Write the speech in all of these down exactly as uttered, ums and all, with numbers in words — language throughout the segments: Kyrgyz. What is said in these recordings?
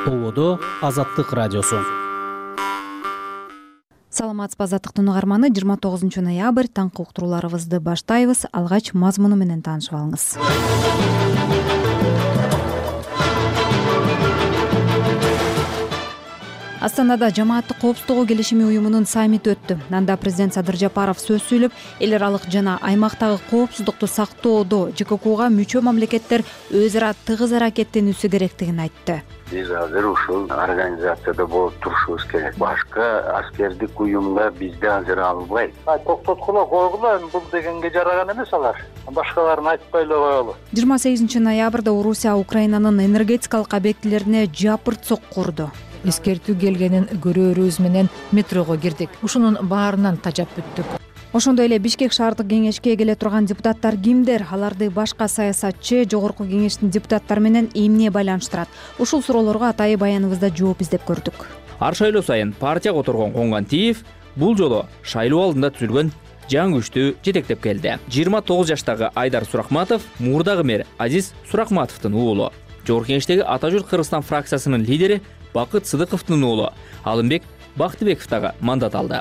Болодо Азаттык радиосу. Саламатсызбы азаттыктын угарманы, жыйырма тогузунчу ноябрь таңкы уктурууларыбызды баштайбыз. Алгач мазмуну менен таанышып алыңыз. Астанада жамааттык коопсуздугу келишими уюмунун саммити өттү. Анда президент Садыр Жапаров сөз сүйлөп, эл аралык жана аймактагы коопсуздукту сактоодо ЖККга мүчө мамлекеттер өз ара тыгыз аракеттенүүсү керектигин айтты. Биз азыр ушул организацияда болуп турушубуз керек. Башка аскердик уюмга бизди азыр албайт. Токтоткула койгула, бул дегенге жараган эмес алар. Башкаларын айтпай эле коелу. жыйырма сегизинчи ноябрда Орусия Украинанын энергетикалык объектилерине жапырт сокку урду. Эскертүү келгенин көрөөрүбүз менен метрого кирдик. Ушунун баарынан тажап бүттүк. Ошондой эле Бишкек шаардык кеңешке келе турган депутаттар кимдер? Аларды башка саясатчы, жогорку кеңештин депутаттары менен эмне байланыштырат? Ушул суроолорго атайы баяныбызда жооп издеп көрдүк. Ар шайлоо сайын партияга оторгон Конгантиев бул жолу шайлоо алдында түзүлгөн жаңы күчтү жетектеп келди. жыйырма тогуз жаштагы Айдар Суракматов мурдагы мэр Азиз Суракматовдун уулу. Жогорку кеңештеги Ата Журт Кыргызстан фракциясынын лидери Бакыт Сыдыковдун уулу Алымбек Бактыбеков дагы мандат алды.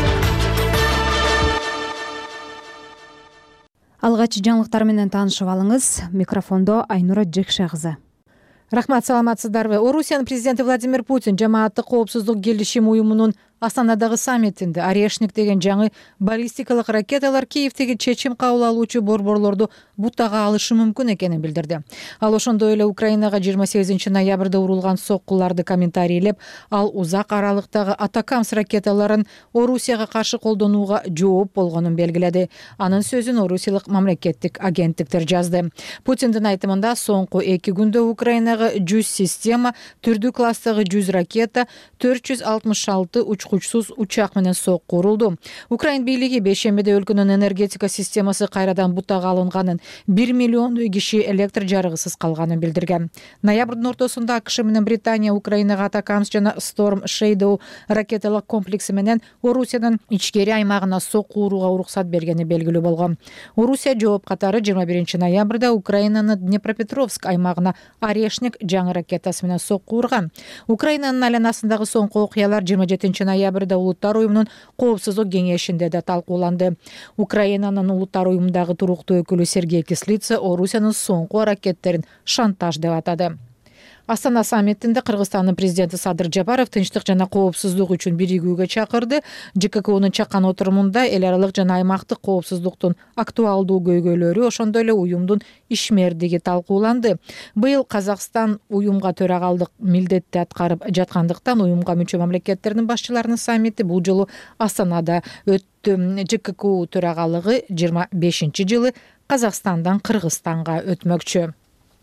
Алгач жаңылыктар менен таанышып алыңыз. Микрофондо Айнура Жекше кызы. Рахмат, саламатсыздарбы. Орусиянын президенти Владимир Путин жамааттык коопсуздук келишим уюмунун Астанадагы саммитинде Орешник деген жаңы баллистикалык ракеталар Киевдеги чечим кабыл алуучу борборлорду бутага алышы мүмкүн экенин билдирди. Ал ошондой эле Украинага жыйырма сегизинчи ноябрда урулган соккуларды комментарийлеп, ал узак аралыктагы Атакамс ракеталарын Орусияга каршы колдонууга жооп болгонун белгиледи. Анын сөзүн орусиялык мамлекеттик агенттиктер жазды. Путиндин айтымында соңку эки күндө Украинага жүз система, түрдүү класстагы жүз ракета, төрт жүз алтымыш алты учкучсуз учак менен сокку урулду. Украин бийлиги бейшембиде өлкөнүн энергетика системасы кайрадан бутага алынганын, бир миллиондой киши электр жарыгысыз калганын билдирген. Ноябрдын ортосунда АКШ менен Британия Украинага Атакамс жана Storm Shadow ракеталык комплекси менен Орусиянын ичкери аймагына сокку урууга уруксат бергени белгилүү болгон. Орусия жооп катары жыйырма биринчи ноябрда Украинанын Днепропетровск аймагына Орешник жаңы ракетасы менен сокку урган. Украинанын айланасындагы соңку окуялар жыйырма жетинчи ноябрда Улуттар уюмунун коопсуздук кеңешинде да талкууланды. Украинанын Улуттар уюмундагы туруктуу өкүлү Сергей Кислица Орусиянын соңку аракеттерин шантаж деп атады. Астана саммитинде Кыргызстандын президенти Садыр Жапаров тынчтык жана коопсуздук үчүн биригүүгө чакырды. ЖККнын чакан отурумунда эл аралык жана аймактык коопсуздуктун актуалдуу көйгөйлөрү, ошондой эле уюмдун ишмердиги талкууланды. Быйыл Казакстан уюмга төрагалдык милдетти аткарып жаткандыктан уюмга мүчө мамлекеттердин башчыларынын саммити бул жолу Астанада өттү. ЖКК төрагалыгы жыйырма бешинчи жылы Казакстандан Кыргызстанга өтмөкчү.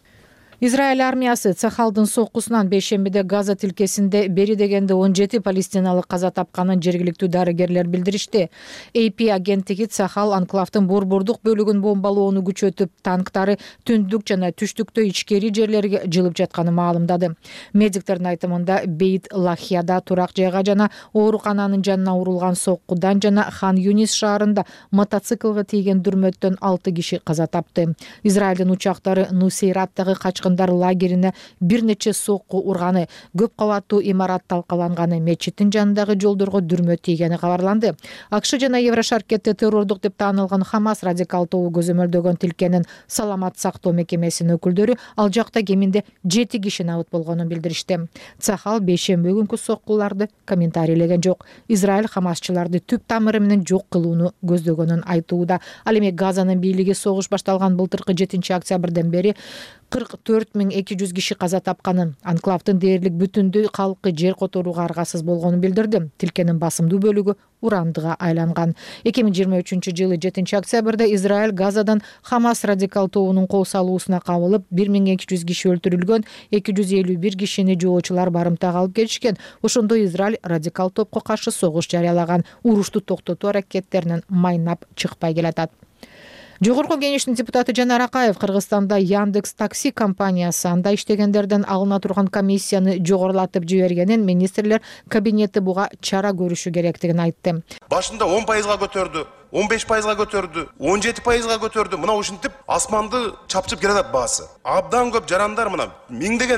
Израиль армиясы Цахалдын соккусунан бейшембиде Газа тилкесинде бери дегенде он жети палестиналык каза тапканын жергиликтүү дарыгерлер билдиришти. эй пи агенттиги Цахал анклавдын борбордук бөлүгүн бомбалоону күчөтүп, танктары түндүк жана түштүктө ичкери жерлерге жылып жатканын маалымдады. Медиктердин айтымында Бейт Лахияда турак жайга жана оорукананын жанына урулган соккудан жана Хан Юнис шаарында мотоциклга тийген дүрмөттөн алты киши каза тапты. Израилдин учактары Нусейраттагы качкын лагерине бир нече сокку урганы, көп кабаттуу имарат талкаланганы, мечиттин жанындагы жолдорго дүрмө тийгени кабарланды. АКШ жана Еврошаркетте террордук деп таанылган Хамас радикал тобу көзөмөлдөгөн тилкенин саламат сактоо мекемесинин өкүлдөрү ал жакта кеминде жети киши набыт болгонун билдиришти. Цахал бейшемби күнкү соккуларды комментарийлеген жок. Израиль Хамасчыларды түп тамыры менен жок кылууну көздөгөнүн айтууда. Ал эми Газанын бийлиги согуш башталган былтыркы жетинчи октябрдан бери кырк төрт миң эки жүз киши каза тапканын, анклавдын дээрлик бүтүндөй калкы жер которууга аргасыз болгонун билдирди. Тилкенин басымдуу бөлүгү урандыга айланган. эки миң жыйырма үчүнчү жылы жетинчи октябрда Израиль Газадан Хамас радикал тобунун кол салуусуна кабылып, бир миң эки жүз киши өлтүрүлгөн, эки жүз элүү бир кишини жоочулар барымтага алып келишкен. Ошондой Израиль радикал топко каршы согуш жарыялаган, урушту токтотуу аракеттеринен майнап чыкпай келатат. Жогорку кеңештин депутаты Жанар Акаев Кыргызстанда Яндекс такси компаниясы анда иштегендерден алына турган комиссияны жогорулатып жибергенин министрлер кабинети буга чара көрүшү керектигин айтты. Башында он пайызга көтөрдү, он беш пайызга көтөрдү, он жети пайызга көтөрдү. Мына ушинтип асманды чапчып келатат баасы. Абдан көп жарандар мына миңдеген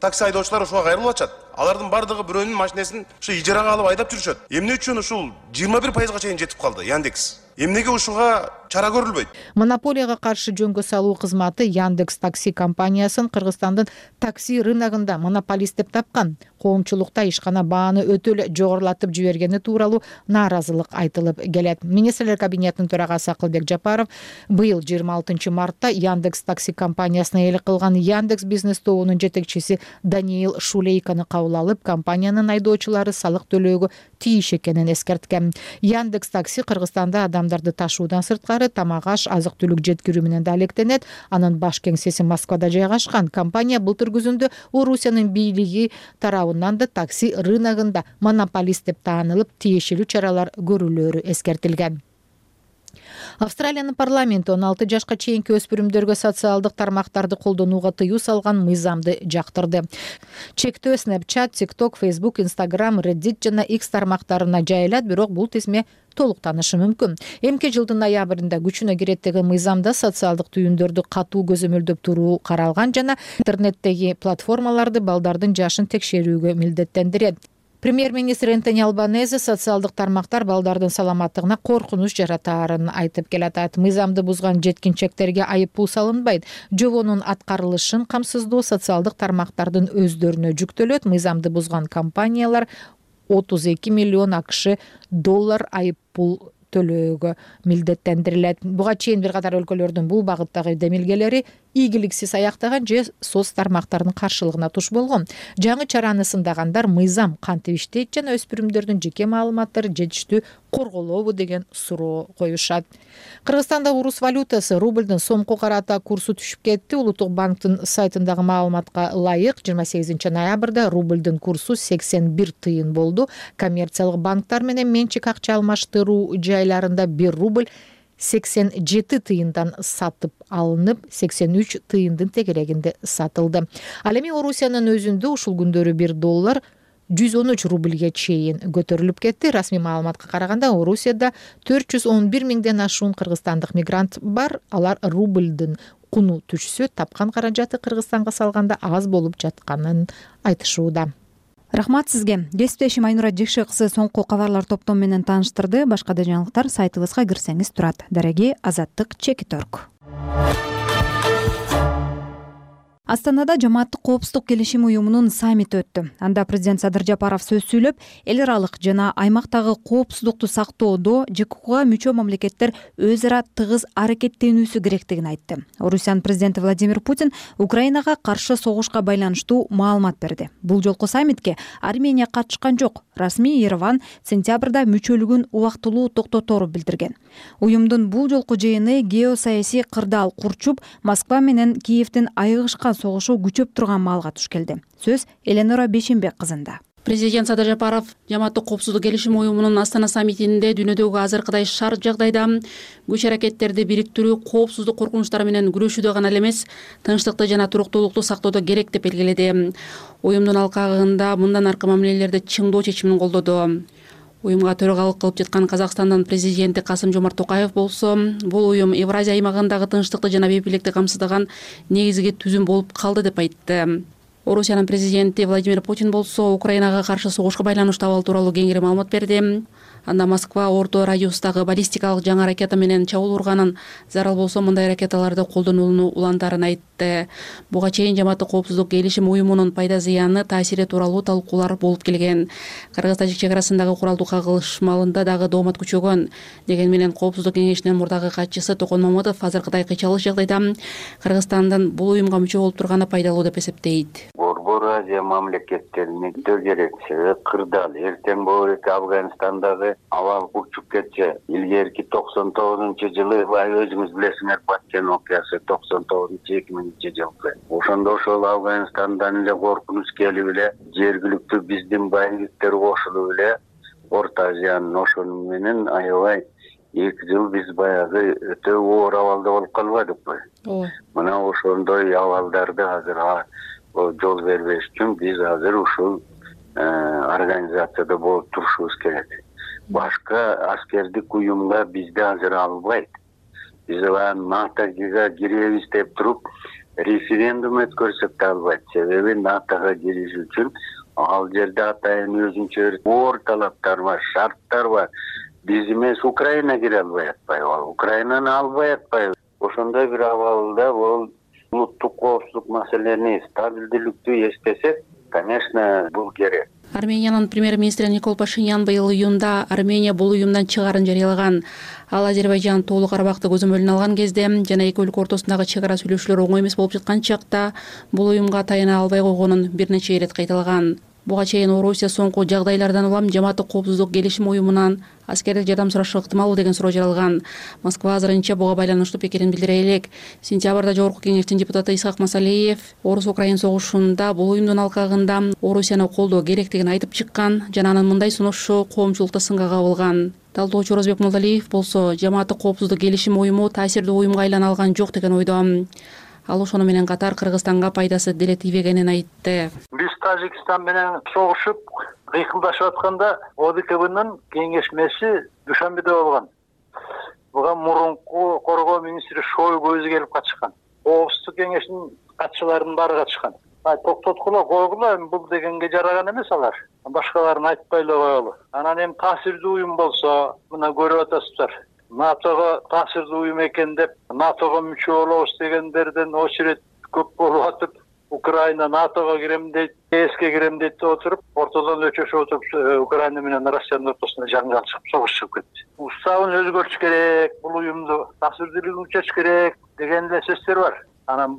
такси айдоочулар ошого кайрылып атышат. Алардын бардыгы бирөөнүн машинесин ушу ижарага алып айдап жүрүшөт. Эмне үчүн ушул жыйырма бир пайызга чейин жетип калды Яндекс? Эмнеге ушуга чара көрүлбөйт? Монополияга каршы жөнгө салуу кызматы Яндекс такси компаниясын Кыргызстандын такси рыногунда монополист деп тапкан. Коомчулукта ишкана бааны өтө эле жогорулатып жибергени тууралуу нааразылык айтылып келет. Министрлер кабинетинин төрагасы Акылбек Жапаров быйыл жыйырма алтынчы мартта Яндекс такси компаниясына ээлик кылган Яндекс бизнес тобунун жетекчиси Даниил Шулейканы кабыл алып, компаниянын айдоочулары салык төлөөгө тийиш экенин эскерткен. Яндекс такси Кыргызстанда адамдарды ташуудан сырткары тамак аш, азык түлүк жеткирүү менен да алектенет. Анын баш кеңсеси Москвада жайгашкан. Компания былтыр күзүндө Орусиянын бийлиги тарабынан да такси рыногунда монополист деп таанылып, тиешелүү чаралар көрүлөөрү эскертилген. Австралиянын парламенти он алты жашка чейинки өспүрүмдөргө социалдык тармактарды колдонууга тыюу салган мыйзамды жактырды. Чектөө Snapchat, TikTok, Facebook, Instagram, Reddit жана X тармактарына жайылат, бирок бул тизме толук танышы мүмкүн. Эмки жылдын ноябрында күчүнө кирет деген мыйзамда социалдык түйүндөрдү катуу көзөмөлдөп туруу каралган жана интернеттеги платформаларды балдардын жашын текшерүүгө милдеттендирет. Премьер-министр Энтони Албанезе социалдык тармактар балдардын саламаттыгына коркунуч жаратаарын айтып келатат. Мыйзамды бузган жеткинчектерге айып пул салынбайт. Жобонун аткарылышын камсыздоо социалдык тармактардын өздөрүнө жүктөлөт. Мыйзамды бузган компаниялар отуз эки миллион АКШ доллар айып пул төлөөгө милдеттендирилет. Буга чейин бир катар өлкөлөрдүн бул багыттагы демилгелери ийгиликсиз аяктаган же соц тармактардын каршылыгына туш болгон. Жаңы чараны сындагандар мыйзам кантип иштейт жана өспүрүмдөрдүн жеке маалыматтары жетиштүү корголобу деген суроо коюшат. Кыргызстанда урус валютасы рублдун сомго карата курсу түшүп кетти. Улуттук банктын сайтындагы маалыматка ылайык жыйырма сегизинчи ноябрда рублдун курсу сексен бир тыйын болду. Коммерциялык банктар менен менчик акча алмаштыруу жайларында бир рубль сексен жети тыйындан сатып алынып, сексен үч тыйындын тегерегинде сатылды. Ал эми Орусиянын өзүндө ушул күндөрү бир доллар жүз он үч рубльге чейин көтөрүлүп кетти. Расмий маалыматка караганда Орусияда төрт жүз он бир миңден ашуун кыргызстандык мигрант бар. Алар рублдун куну түшсө, тапкан каражаты Кыргызстанга салганда аз болуп жатканын айтышууда. Рахмат сизге. Кесиптешим Айнура Жекше кызы соңку кабарлар топтому менен тааныштырды. Башка да жаңылыктар сайтыбызга кирсеңиз турат. Дареги Азаттык Чекиторг. Астанада жамааттык коопсуздук келишим уюмунун саммити өттү. Анда президент Садыр Жапаров сөз сүйлөп, эл аралык жана аймактагы коопсуздукту сактоодо ЖККга мүчө мамлекеттер өз ара тыгыз аракеттенүүсү керектигин айтты. Орусиянын президенти Владимир Путин Украинага каршы согушка байланыштуу маалымат берди. Бул жолку саммитке Армения катышкан жок. Расмий Ереван сентябрда мүчөлүгүн убактылуу токтотору билдирген. Уюмдун бул жолку жыйыны геосаясий кырдаал курчуп, Москва менен Киевдин айыгышкан согушу күчөп турган маалга туш келди. Сөз Эленора Бешимбек кызында. Президент Садыр Жапаров жамааттык коопсуздук келишим уюмунун Астана саммитинде дүйнөдөгү азыркыдай шарт жагдайда күч аракеттерди бириктирүү, коопсуздук коркунучтары менен күрөшүүдө гана эмес, тынчтыкты жана туруктуулукту сактоодо керек деп белгиледи. Уюмдун алкагында мындан аркы мамилелерди чыңдоо чечимин колдоду. Уюмга төрагалык кылып жаткан Казакстандын президенти Касым-Жомарт Токаев болсо, бул уюм Евразия аймагындагы тынчтыкты жана бейбиликти камсыздаган негизги түзүм болуп калды деп айтты. Орусиянын президенти Владимир Путин болсо, Украинага каршы согушка байланыштуу абал тууралуу кеңири маалымат берди. Анда Москва орто радиустагы баллистикалык жаңы ракета менен чабуул урганын, зарыл болсо мындай ракеталарды колдонууну улантарын айтты. Буга чейин жамааттык коопсуздук келишим уюмунун пайда зыяны, таасири тууралуу талкуулар болуп келген. Кыргыз-Тажик чек арасындагы куралдуу кагылышмалында дагы доомат күчөгөн. Деген менен Коопсуздук кеңешинин мурдагы катчысы Токон Мамытов азыркыдай кыйчалык жагдайда Кыргызстандын бул уюмга мүчө болуп турганы пайдалуу деп эсептейт. Борбор Азия мамлекеттерине керек себеп кырдаал эртең болот Афганистандагы абал курчуп кетчү. Илгерки токсон тогузунчу жылы өзүңүз билесиңер Баткен окуясы токсон тогузунчу эки миңинчи жылы. Ошондо ошол Афганистандан эле коркунуч келип эле жергиликтүү биздин байликтер кошулуп эле Орто Азиянын ошону менен аябай эки жыл биз баягы өтө оор абалда болуп калбадыкпы. Мына ошондой абалдарды азыр жол бербеш үчүн биз азыр ушул организацияда болуп турушубуз керек. Башка аскердик уюмга бизди азыр албайт. Биз НАТО-га киребиз деп туруп, референдум өткөрсөк да албайт. Себеби натога кириш үчүн ал жерде атайын өзүнчө оор талаптар бар, шарттар бар. Биз эмес Украина кире албай атпайбы? Украинаны албай атпайбы? Ошондой бир абалда бул улуттук коопсуздук маселени стабилдүүлүктү эстесек, конечно, бул керек. Армениянын премьер-министри Никол Пашинян быйыл июнда Армения бул уюмдан чыгарын жарыялаган. Ал Азербайжан толук Карабакты көзөмөлүнө алган кезде жана эки өлкө ортосундагы чек ара сүйлөшүүлөр оңой эмес болуп жаткан чакта бул уюмга таяна албай койгонун бир нече ирет кайталаган. Буга чейин Орусия соңку жагдайлардан улам жамааттык коопсуздук келишим уюмунан аскердик жардам сурашы ыктымалбы деген суроо жаралган. Москва азырынча буга байланыштуу пикирин билдире элек. Сентябрда Жогорку кеңештин депутаты Исхак Масалиев Орус-Украин согушунда бул уюмдун алкагында Орусияны колдоо керектигин айтып чыккан жана анын мындай сунушу коомчулукта сынга кабылган. Талдоочу Оразбек Молдалиев болсо жамааттык коопсуздук келишим уюму таасирдүү уюмга айлана алган жок деген ойдо. Ал ошону менен катар Кыргызстанга пайдасы деле тийбегенин айтты. Биз Тажикстан менен согушуп, кыйкылдашып атканда О Д К Б'нын кеңешмеси Душанбеде болгон. Буга мурунку коргоо министри Шойгу өзү келип катышкан. Коопсуздук кеңешинин катчыларынын баары катышкан. Токтоткула, койгула, бул дегенге жараган эмес алар. Башкаларын айтпай эле коелу. Анан эми таасирдүү уюм болсо, мына көрүп атасыздар. НАТОга таасирдүү уюм экен деп, НАТОга мүчө болобуз дегендерден очередь көп болуп атып, Украина НАТОга кирем дейт, Е С К кирем дейт деп отуруп, ортодон өчөшүп отуруп, Украина менен Россиянын ортосунда жаңжал чыгып, согуш чыгып кетти. Уставын өзгөртүш керек, бул уюмду таасирдүүлүгүн күчөтүш керек деген эле сөздөр бар. Анан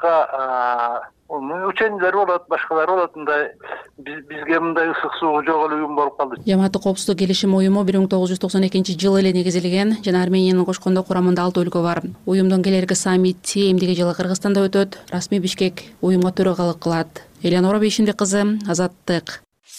башка учениялер болот, башкалар болот, мындай бизге мындай ысык суу жок эле уюм болуп калды. Жамааттык коопсуздук келишим уюму бир миң тогуз жүз токсон экинчи жылы эле негизилген жана Армениянын кошкондо курамында алты өлкө бар. Уюмдун келерки саммити эмдиги жылы Кыргызстанда өтөт. Расмий Бишкек уюмга төрагалык кылат. Элеонора Бейшимбек кызы, Азаттык.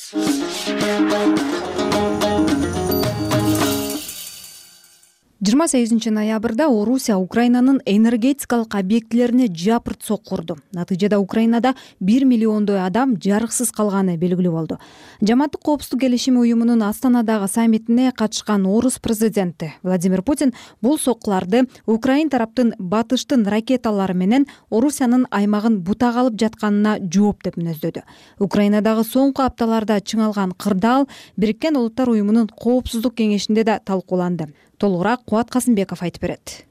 жыйырма сегизинчи ноябрда Орусия Украинанын энергетикалык объектилерине жапырт сокку урду. Натыйжада Украинада бир миллиондой адам жарыксыз калганы белгилүү болду. Жамааттык коопсуздук келишими уюмунун Астанадагы саммитине катышкан Орус президенти Владимир Путин бул соккуларды Украин тараптын батыштын ракеталары менен Орусиянын аймагын бутак алып жатканына жооп деп мүнөздөдү. Украинадагы соңку апталарда чыңалган кырдаал Бириккен Улуттар уюмунун коопсуздук кеңешинде да талкууланды. Толугураак Кубат Касымбеков айтып берет.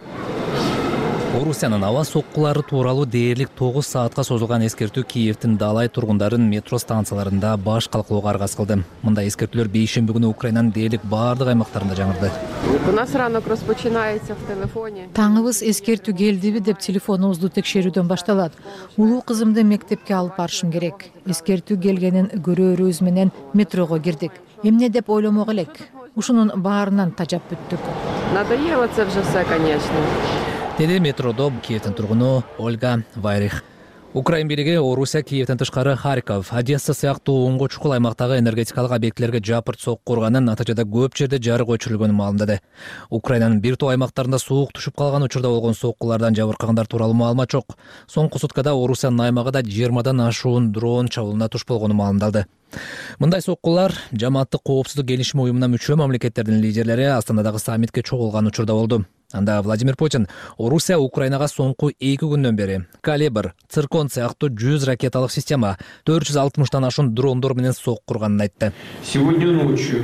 Орусиянын аба соккулары тууралуу дээрлик тогуз саатка созулган эскертүү Киевдин Далай тургундарын метро станцияларында баш калкылууга аргас кылды. Мындай эскертүүлөр бейшемби күнү Украинанын дээрлик баардык аймактарында жаңырды. У нас ранок распочинається в телефоне. Таңыбыз эскертүү келдиби деп телефонубузду текшерүүдөн башталат. Улуу кызымды мектепке алып барышым керек. Эскертүү келгенин көрөөрүбүз менен метрого кирдик. Эмне деп ойломок элек. Ушунун баарынан тажап бүттүк. Надоело це вже все, конечно. Деди метродо Киевдин тургуну Ольга Вайрих. Украин бийлиги Орусия Киевден тышкары Харьков, Одесса сыяктуу оңго чукул аймактагы энергетикалык объектилерге жапырт сокку урганын, натыйжада көп жерде жарык өчүрүлгөнүн маалымдады. Украинанын бир топ аймактарында суук түшүп калган учурда болгон соккулардан жабыркагандар тууралуу маалымат жок. Соңку суткада Орусиянын аймагында жыйырмадан ашуун дрон чабуулуна туш болгону маалымдалды. Мындай соккулар жамааттык коопсуздук келишим уюмуна мүчө мамлекеттердин лидерлери Астанадагы саммитке чогулган учурда болду. Анда Владимир Путин Орусия Украинага соңку эки күндөн бери Калибр, Циркон сыяктуу жүз ракеталык система, төрт жүз алтымыштан ашуун дрондор менен сокку урганын айтты. Сегодня ночью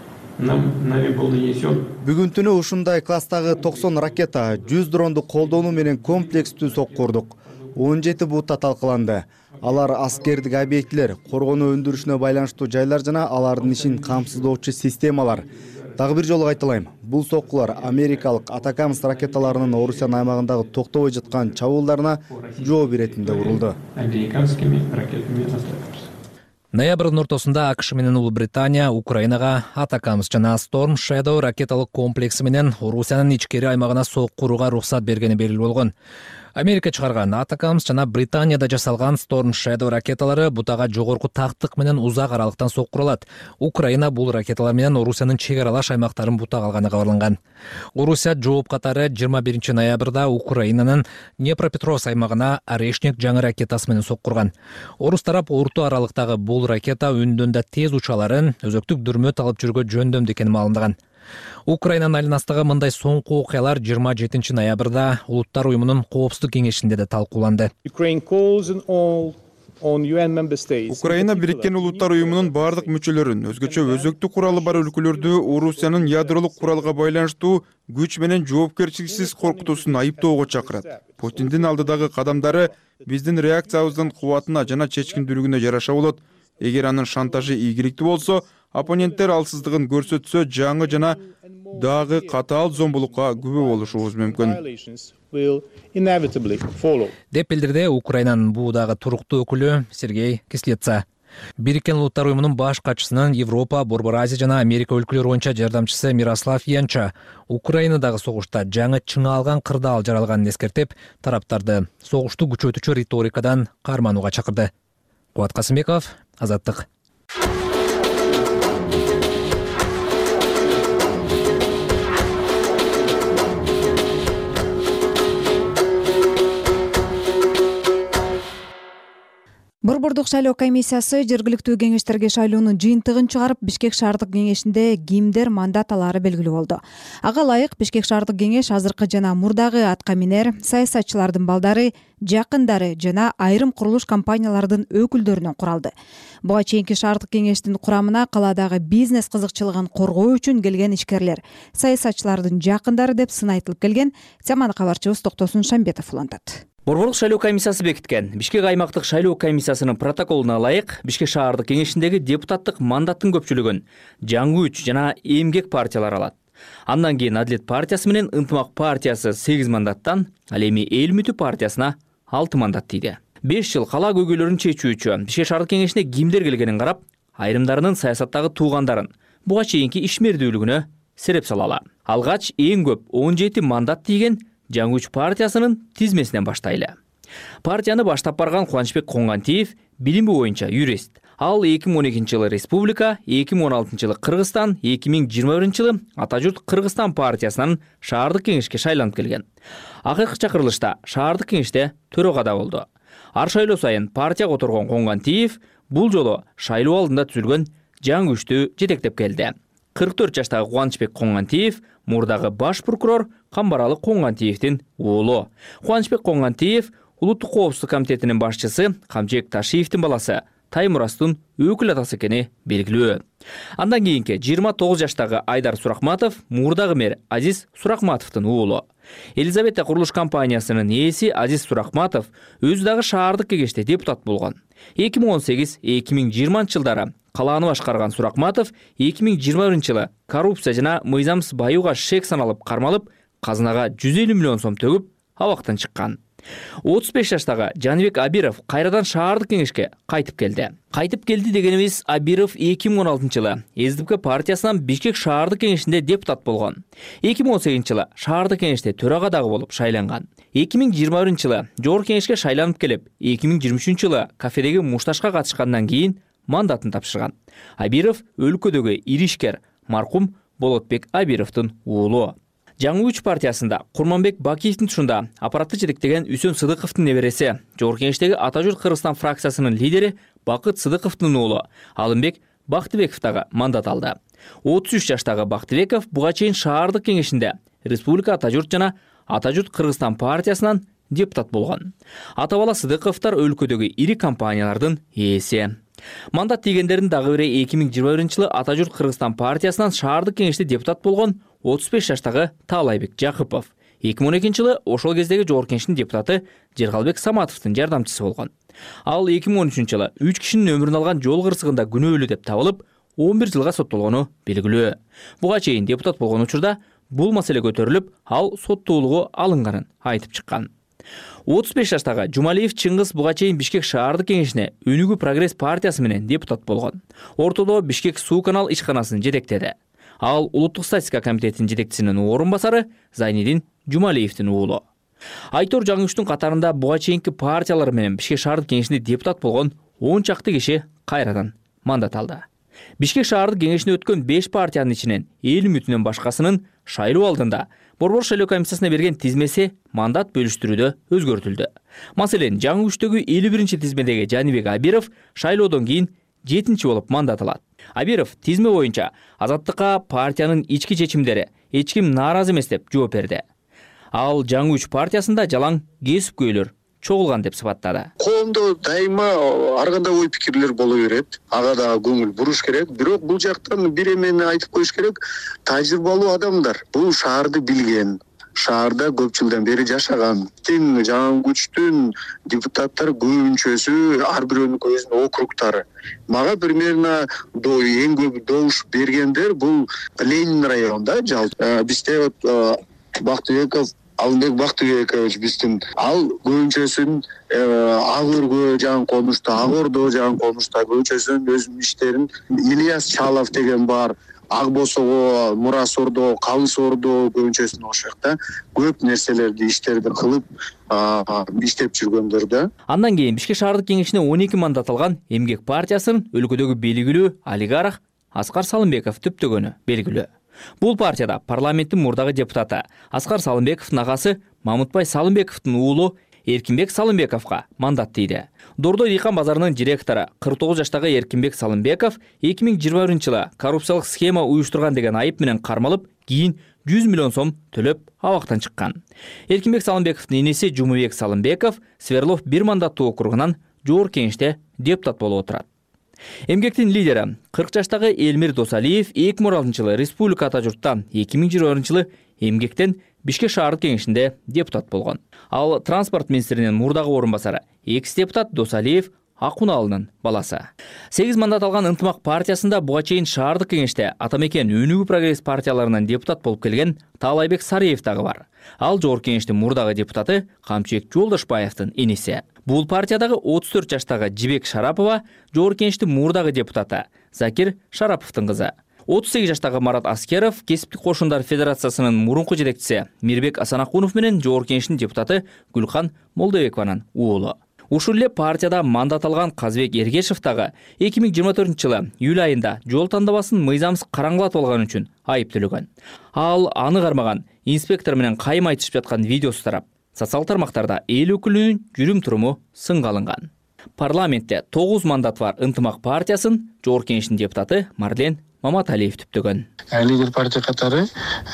нам нами был нанесен. Бүгүн түнү ушундай класстагы токсон ракета, жүз дронду колдонуу менен комплекстүү сокку урдук. он жети бутта талкаланды. Алар аскердик объектилер, коргонуу өндүрүшүнө байланыштуу жайлар жана алардын ишин камсыздоочу системалар. Дагы бир жолу кайталайм. Бул соккулар америкалык Атакамс ракеталарынын Орусиянын аймагындагы токтобой жаткан чабуулдарына жооп беретинде урулду. Американскими ракетами Атакамс. Ноябрдын ортосунда А К Ш менен Улуу Британия Украинага Атакамс жана Storm Shadow ракеталык комплекси менен Орусиянын ичкери аймагына сокку урууга уруксат бергени белгилүү болгон. Америка чыгарган Атакамс жана Британияда жасалган Storm Shadow ракеталары бутага жогорку тактык менен узак аралыктан сокку урулат. Украина бул ракеталар менен Орусиянын чек аралаш аймактарын бутак алганы кабарланган. Орусия жооп катары жыйырма биринчи ноябрда Украинанын Днепропетровск аймагына Орешник жаңы ракетасы менен сокку урган. Орус тарап орто аралыктагы бул ракета үндөн да тез учаларын өзөктүк дүрмөт алып жүргө жөндөмдү экенин маалымдаган. Украинанын айланасындагы мындай соңку окуялар жыйырма жетинчи ноябрда Улуттар уюмунун коопсуздук кеңешинде да талкууланды. Украина Бириккен Улуттар уюмунун бардык мүчөлөрүн, өзгөчө өзөктүү куралы бар өлкөлөрдү Орусиянын ядролук куралга байланыштуу күч менен жоопкерчиликсиз коркутуусун айыптоого чакырат. Путиндин алдыдагы кадамдары биздин реакциябыздын кубатына жана чечкиндүүлүгүнө жараша болот. Эгер анын шантажы ийгиликтүү болсо, оппоненттер алсыздыгын көрсөтсө, жаңы жана дагы катаал зомбулукка күбө болушубуз мүмкүн. Деп билдирди Украинанын бул дагы туруктуу өкүлү Сергей Кислица. Бириккен Улуттар уюмунун баш катчысынын Европа, Борбор Азия жана Америка өлкөлөрү боюнча жардамчысы Мирослав Янча Украинадагы согушта жаңы чыңа алган кырдаал жаралганын эскертип, тараптарды согушту күчөтүүчү риторикадан карманууга чакырды. Кубат Касымбеков, Азаттык. Борбордук шайлоо комиссиясы жергиликтүү кеңештерге шайлоонун жыйынтыгын чыгарып, Бишкек шаардык кеңешинде кимдер мандат алаары белгилүү болду. Ага ылайык Бишкек шаардык кеңеш азыркы жана мурдагы атка минер, саясатчылардын балдары, жакындары жана айрым курулуш компаниялардын өкүлдөрүнөн куралды. Буга чейинки шаардык кеңештин курамына каладагы бизнес кызыкчылыгын коргоо үчүн келген ишкерлер, саясатчылардын жакындары деп сын айтылып келген. Теманы кабарчыбыз Токтосун Шамбетов улантат. Борборлук шайлоо комиссиясы бекиткен Бишкек аймактык шайлоо комиссиясынын протоколуна ылайык Бишкек шаардык кеңешиндеги депутаттык мандаттын көпчүлүгүн жаңы үч жана эмгек партиялар алат. Андан кийин Адилет партиясы менен Ынтымак партиясы сегиз мандаттан, ал эми Эл үмүтү партиясына алты мандат тийди. беш жыл кала көйгөйлөрүн чечүүчү Бишкек шаардык кеңешине кимдер келгенин карап, айрымдарынын саясаттагы туугандарын буга чейинки ишмердүүлүгүнө сереп салалы. Алгач эң көп он жети мандат тийген жаңы үч партиясынын тизмесинен баштайлы. Партияны баштап барган Кубанычбек Коңгантиев билими боюнча юрист. Ал эки миң он экинчи жылы Республика, эки миң он алтынчы жылы Кыргызстан, эки миң жыйырма биринчи жылы Атажурт Кыргызстан партиясынын шаардык кеңешке шайланып келген. Акыркы чакырылышта шаардык кеңеште төрагада болду. Ар шайлоо сайын партияга отургон Коңгантиев бул жолу шайлоо алдында түзүлгөн жаңы күчтү жетектеп келди. кырк төрт жаштагы Кубанычбек Коңгантиев мурдагы баш прокурор Камбаралы Коңгантиевдин уулу. Кубанычбек Коңгантиев Улуттук коопсуздук комитетинин башчысы Камчек Ташиевдин баласы Таймурастын өкүл атасы экени белгилүү. Андан кийинки жыйырма тогуз жаштагы Айдар Суракматов мурдагы мэр Азиз Суракматовдун уулу. Елизавета курулуш компаниясынын ээси Азиз Суракматов өзү дагы шаардык кеңеште депутат болгон. эки миң он сегиз эки миң жыйырманчы жылдары калааны башкарган Суракматов эки миң жыйырма биринчи жылы коррупция жана мыйзамсыз баюуга шек саналып кармалып, казынага жүз элүү миллион сом төгүп, абактан чыккан. отуз беш жаштагы Жаныбек Абиров кайрадан шаардык кеңешке кайтып келди. Кайтып келди дегенибиз, Абиров эки миң он алтынчы жылы СДП партиясынан Бишкек шаардык кеңешинде депутат болгон. эки миң он сегизинчи жылы шаардык кеңеште төрага дагы болуп шайланган. эки миң жыйырма биринчи жылы жогорку кеңешке шайланып келип, эки миң жыйырма үчүнчү жылы кафедеги мушташка катышкандан кийин мандатын тапшырган. Абиров өлкөдөгү ири ишкер маркум Болотбек Абировдун уулу. Жаңы үч партиясында Курманбек Бакиевдин тушунда аппаратты жетектеген Үсөн Сыдыковдун небереси, жогорку кеңештеги Атажурт Кыргызстан фракциясынын лидери Бакыт Сыдыковдун уулу Алымбек Бактыбеков дагы мандат алды. отуз үч жаштагы Бактыбеков буга чейин шаардык кеңешинде Республика Атажурт жана Атажурт Кыргызстан партиясынан депутат болгон. Ата бала Сыдыковдор өлкөдөгү ири компаниялардын ээси. Мандат тийгендердин дагы бири эки миң жыйырма биринчи жылы Атажурт Кыргызстан партиясынан шаардык кеңеште депутат болгон отуз беш жаштагы Таалайбек Жакыпов. эки миң он экинчи жылы ошол кездеги жогорку кеңештин депутаты Жергалбек Саматовдун жардамчысы болгон. Ал эки миң он үчүнчү жылы үч кишинин өмүрүн алган жол кырсыгында күнөөлүү деп табылып, он бир жылга соттолгону белгилүү. Буга чейин депутат болгон учурда бул маселе көтөрүлүп, ал соттуулугу алынганын айтып чыккан. отуз беш жаштагы Жумалиев Чыңгыз буга чейин Бишкек шаардык кеңешине Өнүгүү прогресс партиясы менен депутат болгон. Ортодо Бишкек суу канал ишканасын жетектеди. Ал Улуттук статистика комитетинин жетекчисинин орун басары Зайнидин Жумалиевдин уулу. Айтор жаңы үчтүн катарында буга чейинки партиялар менен Бишкек шаардык кеңешинде депутат болгон он чакты киши кайрадан мандат алды. Бишкек шаардык кеңешине өткөн беш партиянын ичинен Эл үмүтүнөн башкасынын шайлоо алдында Борбор шайлоо комиссиясына берген тизмеси мандат бөлүштүрүүдө өзгөртүлдү. Маселен, жаңы үчтөгү элүү биринчи тизмедеги Жаныбек Абиров шайлоодон кийин жетинчи болуп мандат алат. Абиров тизме боюнча Азаттыкка партиянын ички чечимдери эч ким нааразы эмес деп жооп берди. Ал жаңы күч партиясында жалаң кесипкөйлөр чогулган деп сыпаттады. Коомдо дайыма ар кандай ой пикирлер боло берет. Ага да көңүл буруш керек. Бирок бул жактан бир эмени айтып коюш керек. Тажрыйбалуу адамдар бул шаарды билген, шаарда көп жылдан бери жашаган. Тин жаңы күчтүн депутаттары көбүнчөсү ар бирөөнүн өзүнүн округтары. Мага примерно эң көп добуш бергендер бул Ленин районунда жалпы. Бизде Бактыбеков Алымбек Бактыбекович биздин ал көбүнчөсүн ак өргө жагын конушта, ак ордо жагын конушта көбүнчөсүнүн өзүнүн иштерин Ильяс Чалов деген бар. Ак Босого, Мурас Ордо, Калыс Ордо көбүнчөсүн ошакта көп нерселерди иштерди кылып иштеп жүргөндөр да. Андан кийин Бишкек шаардык кеңешине он эки мандат алган Эмгек партиясынын өлкөдөгү белгилүү олигарх Аскар Салымбеков түптөгөнү белгилүү. Бул партияда парламенттин мурдагы депутаты Аскар Салымбековдун агасы Мамутбай Салымбековдун уулу Эркинбек Салымбековго мандат тийди. Дордой дыйкан базарынын директору кырк тогуз жаштагы Эркинбек Салымбеков эки миң жыйырма биринчи жылы коррупциялык схема уюштурган деген айып менен кармалып, кийин жүз миллион сом төлөп абактан чыккан. Эркинбек Салымбековдун энеси Жумабек Салымбеков Сверлов бир мандаттуу округунан жогорку кеңеште депутат болуп отурат. Эмгектин лидери кырк жаштагы Элмир Досалиев эки миң он алтынчы жылы республика ата журтта, эки миң жыйырма биринчи жылы Эмгектен Бишкек шаардык кеңешинде депутат болгон. Ал транспорт министринин мурдагы орун басары экс депутат Досалиев Акуналынын баласы. сегиз мандат алган Ынтымак партиясында буга чейин шаардык кеңеште Атамекен Өнүгүү прогресс партияларынан депутат болуп келген Таалайбек Сариев дагы бар. Ал жогорку кеңештин мурдагы депутаты Камчыбек Жолдошбаевдин энеси. Бул партиядагы отуз төрт жаштагы Жибек Шарапова жогорку кеңештин мурдагы депутаты Закир Шараповдун кызы. отуз сегиз жаштагы Марат Аскеров Кесиптик кошундар федерациясынын мурунку жетекчиси Мирбек Асанакунов менен жогорку кеңештин депутаты Гүлкан Молдобекованын уулу. Ушул эле партияда мандат алган Казбек Эргешев дагы эки миң жыйырма төртүнчү жылы июль айында жол тандабасын мыйзамсыз караңгылатып алган үчүн айыптөлгөн. Ал аны кармаган инспектор менен кайым айтышып жаткан видеосу тарап, социал тармактарда эл өкүлүнүн жүрүм туруму сынга алынган. Парламентте тогуз мандат бар Ынтымак партиясын жогорку кеңештин депутаты Марлен Маматалиев түптөгөн. Лидер партия катары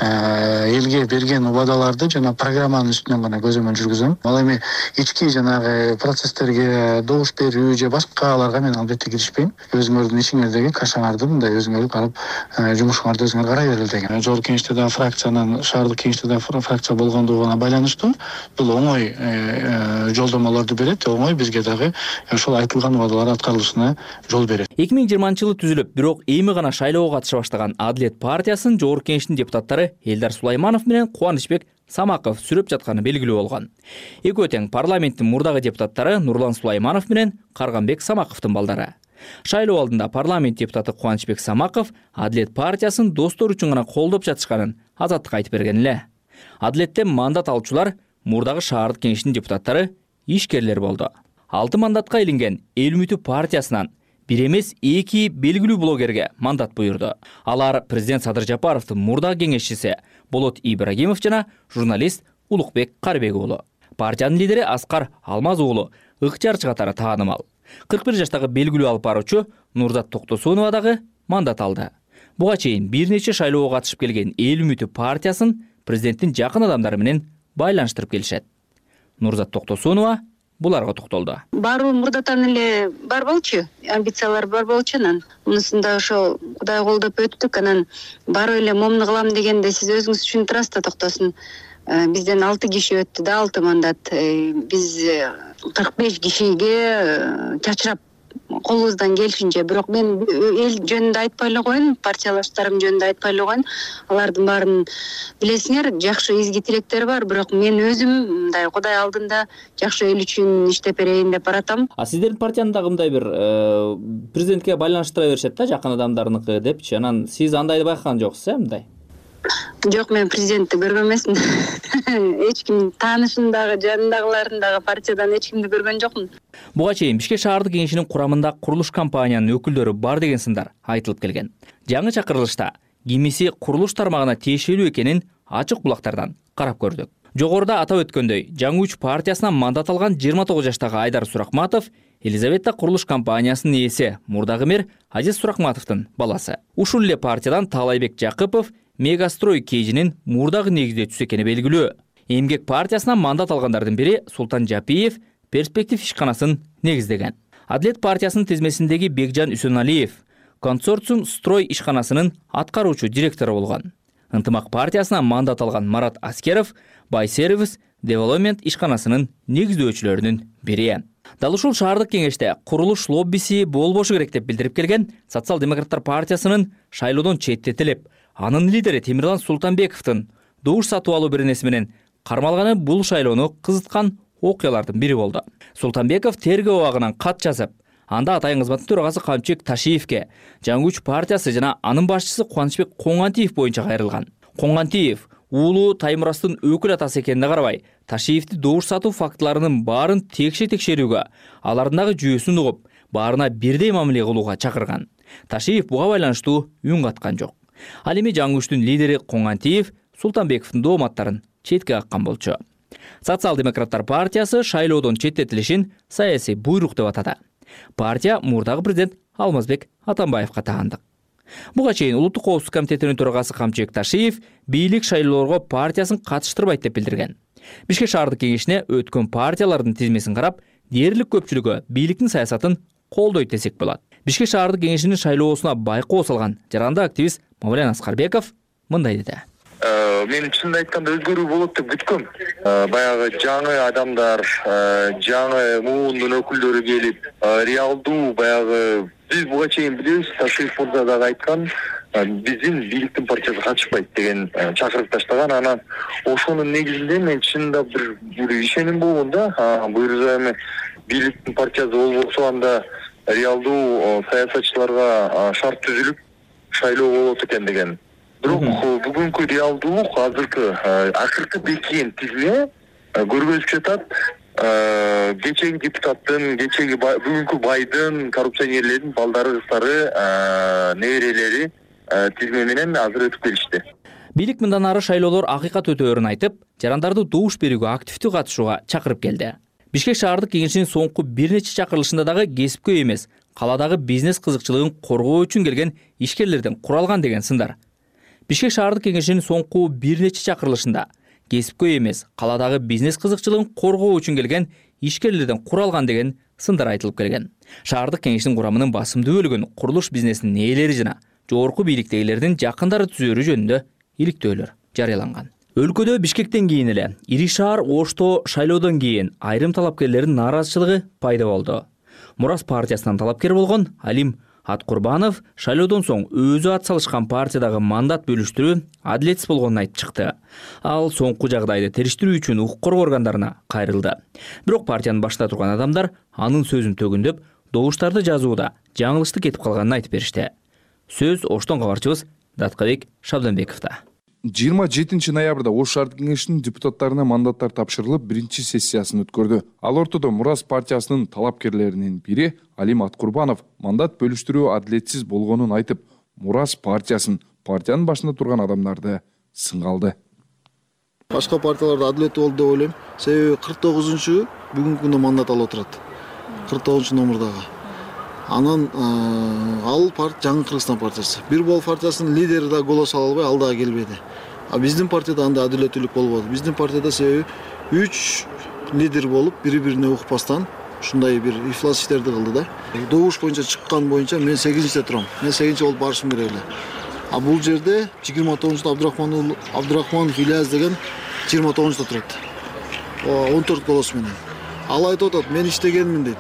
элге берген убадаларды жана программанын үстүнөн гана көзөмөл жүргүзөм. Ал эми ички жанагы процесстерге добуш берүү же башкаларга мен албетте киришпейм. Өзүңөрдүн ичиңердеги кашаңарды мындай өзүңөр карап, жумушуңарды өзүңөр карай берели деген. Жогорку кеңеште да фракциянын, шаардык кеңеште да фракция болгондугуна байланыштуу бул оңой жолдомолорду берет, оңой бизге дагы ошол айтылган убадалар аткарылышына жол берет. эки миң жыйырманчы жылы түзүлүп, бирок эми гана шайлоого катыша баштаган Адилет партиясынын жогорку кеңештин депутаттары Элдар Сулайманов менен Кубанычбек Самаков сүрөп жатканы белгилүү болгон. Экөө тең парламенттин мурдагы депутаттары Нурлан Сулайманов менен Карганбек Самаковдун балдары. Шайлоо алдында парламент депутаты Кубанычбек Самаков Адилет партиясын достор үчүн гана колдоп жатышканын Азаттыкка айтып берген эле. Адилеттен мандат алуучулар мурдагы шаардык кеңештин депутаттары ишкерлер болду. алты мандатка илинген Эл үмүтү партиясынан бир эмес эки белгилүү блогерге мандат буйрду. Алар президент Садыр Жапаровдун мурдагы кеңешчиси Болот Ибрагимов жана журналист Улукбек Карбек уулу. Партиянын лидери Аскар Алмаз уулу ыкчарчы катары таанымал. кырк бир жаштагы белгилүү алып баруучу Нурзат Токтосунова дагы мандат алды. Буга чейин бир нече шайлоого катышып келген Эл үмүтү партиясын президенттин жакын адамдары менен байланыштырып келишет. Нурзат Токтосунова буларга токтолду. Баруу мурдатан эле бар болчу, амбициялар бар болчу анан. Мунусунда ошо Кудай колдоп өттүк, анан барып эле момуну кылам дегенде сиз өзүңүз түшүнүп турасыз да, Токтосун. Бизден алты киши өттү да, алты мандат. Биз кырк беш кишиге чачырап колубуздан келишинче, бирок мен эл жөнүндө айтпай эле коеюн, партиялаштарым жөнүндө айтпай эле коеюн. Алардын баарын билесиңер, жакшы изги тилектер бар, бирок мен өзүм мындай Кудай алдында жакшы эл үчүн иштеп берейин деп баратам. А сиздердин партиянын дагы мындай бир президентке байланыштыра беришет да, жакын адамдарыныкы депчи. Анан сиз андайды байкаган жоксуз, э, мындай? Жок, мен президентти көргөн эмесмин. Эч ким таанышымдагы, жанындагыларындагы партиядан эч кимди көргөн жокмун. Буга чейин Бишкек шаардык кеңешинин курамында курулуш компаниянын өкүлдөрү бар деген сындар айтылып келген. Жаңы чакырылышта кимиси курулуш тармагына тиешелүү экенин ачык булактардан карап көрдүк. Жогоруда атап өткөндөй, жаңы күч партиясынан мандат алган жыйырма тогуз жаштагы Айдар Суракматов Елизавета курулуш компаниясынын ээси мурдагы мэр Азиз Суракматовдун баласы. Ушул эле партиядан Таалайбек Жакыпов Мегастрой кейжинин мурдагы негиздөөчүсү экени белгилүү. Эмгек партиясынан мандат алгандардын бири Султан Жапиев Перспектив ишканасын негиздеген. Адлет партиясынын тизмесиндеги Бекжан Үсөналиев консорциум Строй ишканасынын аткаруучу директору болгон. Ынтымак партиясынан мандат алган Марат Аскеров Байсервис Девелопмент ишканасынын негиздөөчүлөрүнүн бири. Дал ушул шаардык кеңеште курулуш лоббиси болбошу керек деп билдирип келген Социал-демократтар партиясынын шайлоодон четтетилип, анын лидери Темирлан Султанбековдун добуш сатып алуу беренеси менен кармалганы бул шайлоону кызыткан окуялардын бири болду. Султанбеков тергөө абагынан кат жазып, анда атайын кызматтын төрагасы Камчыбек Ташиевке Жаңы күч партиясы жана анын башчысы Кубанычбек Коңгантиев боюнча кайрылган. Коңгантиев уулу Таймурастын өкүл атасы экенине карабай, Ташиевди добуш сатуу фактыларынын баарын текше текшерүүгө, алардагы жүйөсүн угуп, баарына бирдей мамиле кылууга чакырган. Ташиев буга байланыштуу үн каткан жок. Ал эми Жаңы күчтүн лидери Коңгантиев Султанбековдун дооматтарын четке каккан болчу. Социал-демократтар партиясы шайлоодон четтетилишин саясий буйрук деп атады. Партия мурдагы президент Алмазбек Атамбаевга таандык. Буга чейин Улуттук коопсуздук комитетинин төрагасы Камчыбек Ташиев бийлик шайлоолорго партиясын катыштырбайт деп билдирген. Бишкек шаардык кеңешине өткөн партиялардын тизмесин карап, дээрлик көпчүлүгү бийликтин саясатын колдойт десек болот. Бишкек шаардык кеңешинин шайлоосуна байкоо салган жаранды активист Мавлен Аскарбеков мындай деди. Мен чынын айтканда өзгөрүү болот деп күткөм. Баягы жаңы адамдар, жаңы муундун өкүлдөрү келип, реалдуу баягы биз буга чейин билебиз, Ташиев мырза дагы айткан, биздин бийликтин партиясы катышпайт деген чакырып таштаган. Анан ошонун негизинде мен чынында бир бир ишеним болгон да, буюрса эми бийликтин партиясы болбосо анда реалдуу саясатчыларга шарт түзүлүп шайлоо болот экен деген. Бирок бүгүнкү реалдуулук азыркы акыркы бекиген тизме көргөзүп жатат. Кечеги депутаттын, кечеги бүгүнкү байдын, коррупционерлердин балдары, кыздары, неберелери тизме менен азыр өтүп келишти. Бийлик мындан ары шайлоолор акыйкат өтөөрүн айтып, жарандарды добуш берүүгө активдүү катышууга чакырып келди. Бишкек шаардык кеңешинин соңку бир нече чакырылышында дагы кесипкөй эмес, каладагы бизнес кызыкчылыгын коргоо үчүн келген ишкерлерден куралган деген сындар. Бишкек шаардык кеңешинин соңку бир нече чакырылышында кесипкөй эмес, каладагы бизнес кызыкчылыгын коргоо үчүн келген ишкерлерден куралган деген сындар айтылып келген. Шаардык кеңештин курамынын басымдуу бөлүгүн курулуш бизнесинин ээлери жана жогорку бийликтегилердин жакындары түзөрү жөнүндө иликтөөлөр жарыяланган. Өлкөдө Бишкектен кийин эле ири шаар Ошто шайлоодон кийин айрым талапкерлердин нааразычылыгы пайда болду. Мурас партиясынан талапкер болгон Алим Аткурбанов шайлоодон соң өзү ат салышкан партиядагы мандат бөлүштүрүү адилетсиз болгонун айтып чыкты. Ал соңку жагдайды териштирүү үчүн укук коргоо органдарына кайрылды. Бирок партиянын башында турган адамдар анын сөзүн төгүндөп, добуштарды жазууда жаңылыштык кетип калганын айтып беришти. Сөз Оштон кабарчыбыз Даткабек Шабданбековдо. жыйырма жетинчи ноябрда Ош шаардык кеңешинин депутаттарына мандаттар тапшырылып, биринчи сессиясын өткөрдү. Ал ортодо Мурас партиясынын талапкерлеринин бири Алим Аткурбанов мандат бөлүштүрүү адилетсиз болгонун айтып, Мурас партиясын, партиянын башында турган адамдарды сынга алды. Башка партияларда адилеттүү болду деп ойлойм. Себеби кырк тогузунчу бүгүнкү күндө мандат алып отурат. кырк тогузунчу номурдагы. Анан ал партия Жаңы Кыргызстан партиясы. Бир бол партиясынын лидери да голос ала албай, ал дагы келбеди. А биздин партияда анда адилеттүүлүк болбоду. Биздин партияда себеби үч лидер болуп, бири-бирине укпастан ушундай бир ифлас иштерди кылды да. Добуш боюнча чыккан боюнча мен сегизинчиде турам. Мен сегизинчи болуп барышым керек эле. А бул жерде жыйырма тогузунчуда Абдрахман Абдрахманов Ильяс деген жыйырма тогузунчуда турат. он төрт голос менен. Ал айтып атат, мен иштегенмин дейт.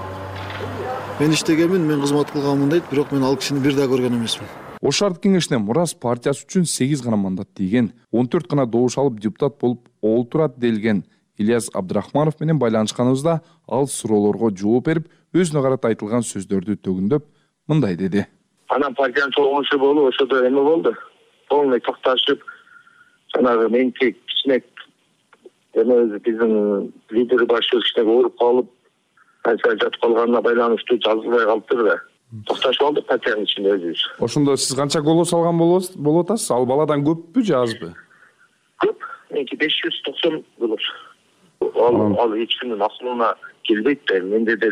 Мен иштегенмин, мен кызмат кылганмын дейт, бирок мен ал кишини бир да көргөн эмесмин. Ош шаардык кеңешине Мурас партиясы үчүн сегиз гана мандат тийген, он төрт гана добуш алып депутат болуп олтурат делген Ильяс Абдрахманов менен байланышканыбызда ал суроолорго жооп берип, өзүнө карата айтылган сөздөрдү төгүндөп мындай деди. Анан партиянын чогулушу болуп, ошодо эме болду. Полный токташып, жанагы менки кичине эме биздин лидер башчыбыз кичине ооруп калып, канча жатып калганына байланыштуу жазылбай калыптыр да. Токташып алдык партиянын ичинде өзүбүз. Ошондо сиз канча голос алган болуп атасыз? Ал баладан көппү же азбы? Көп. Меники беш жүз токсон голос. Ал ал эч кимдин акылына келбейт да. Менде деле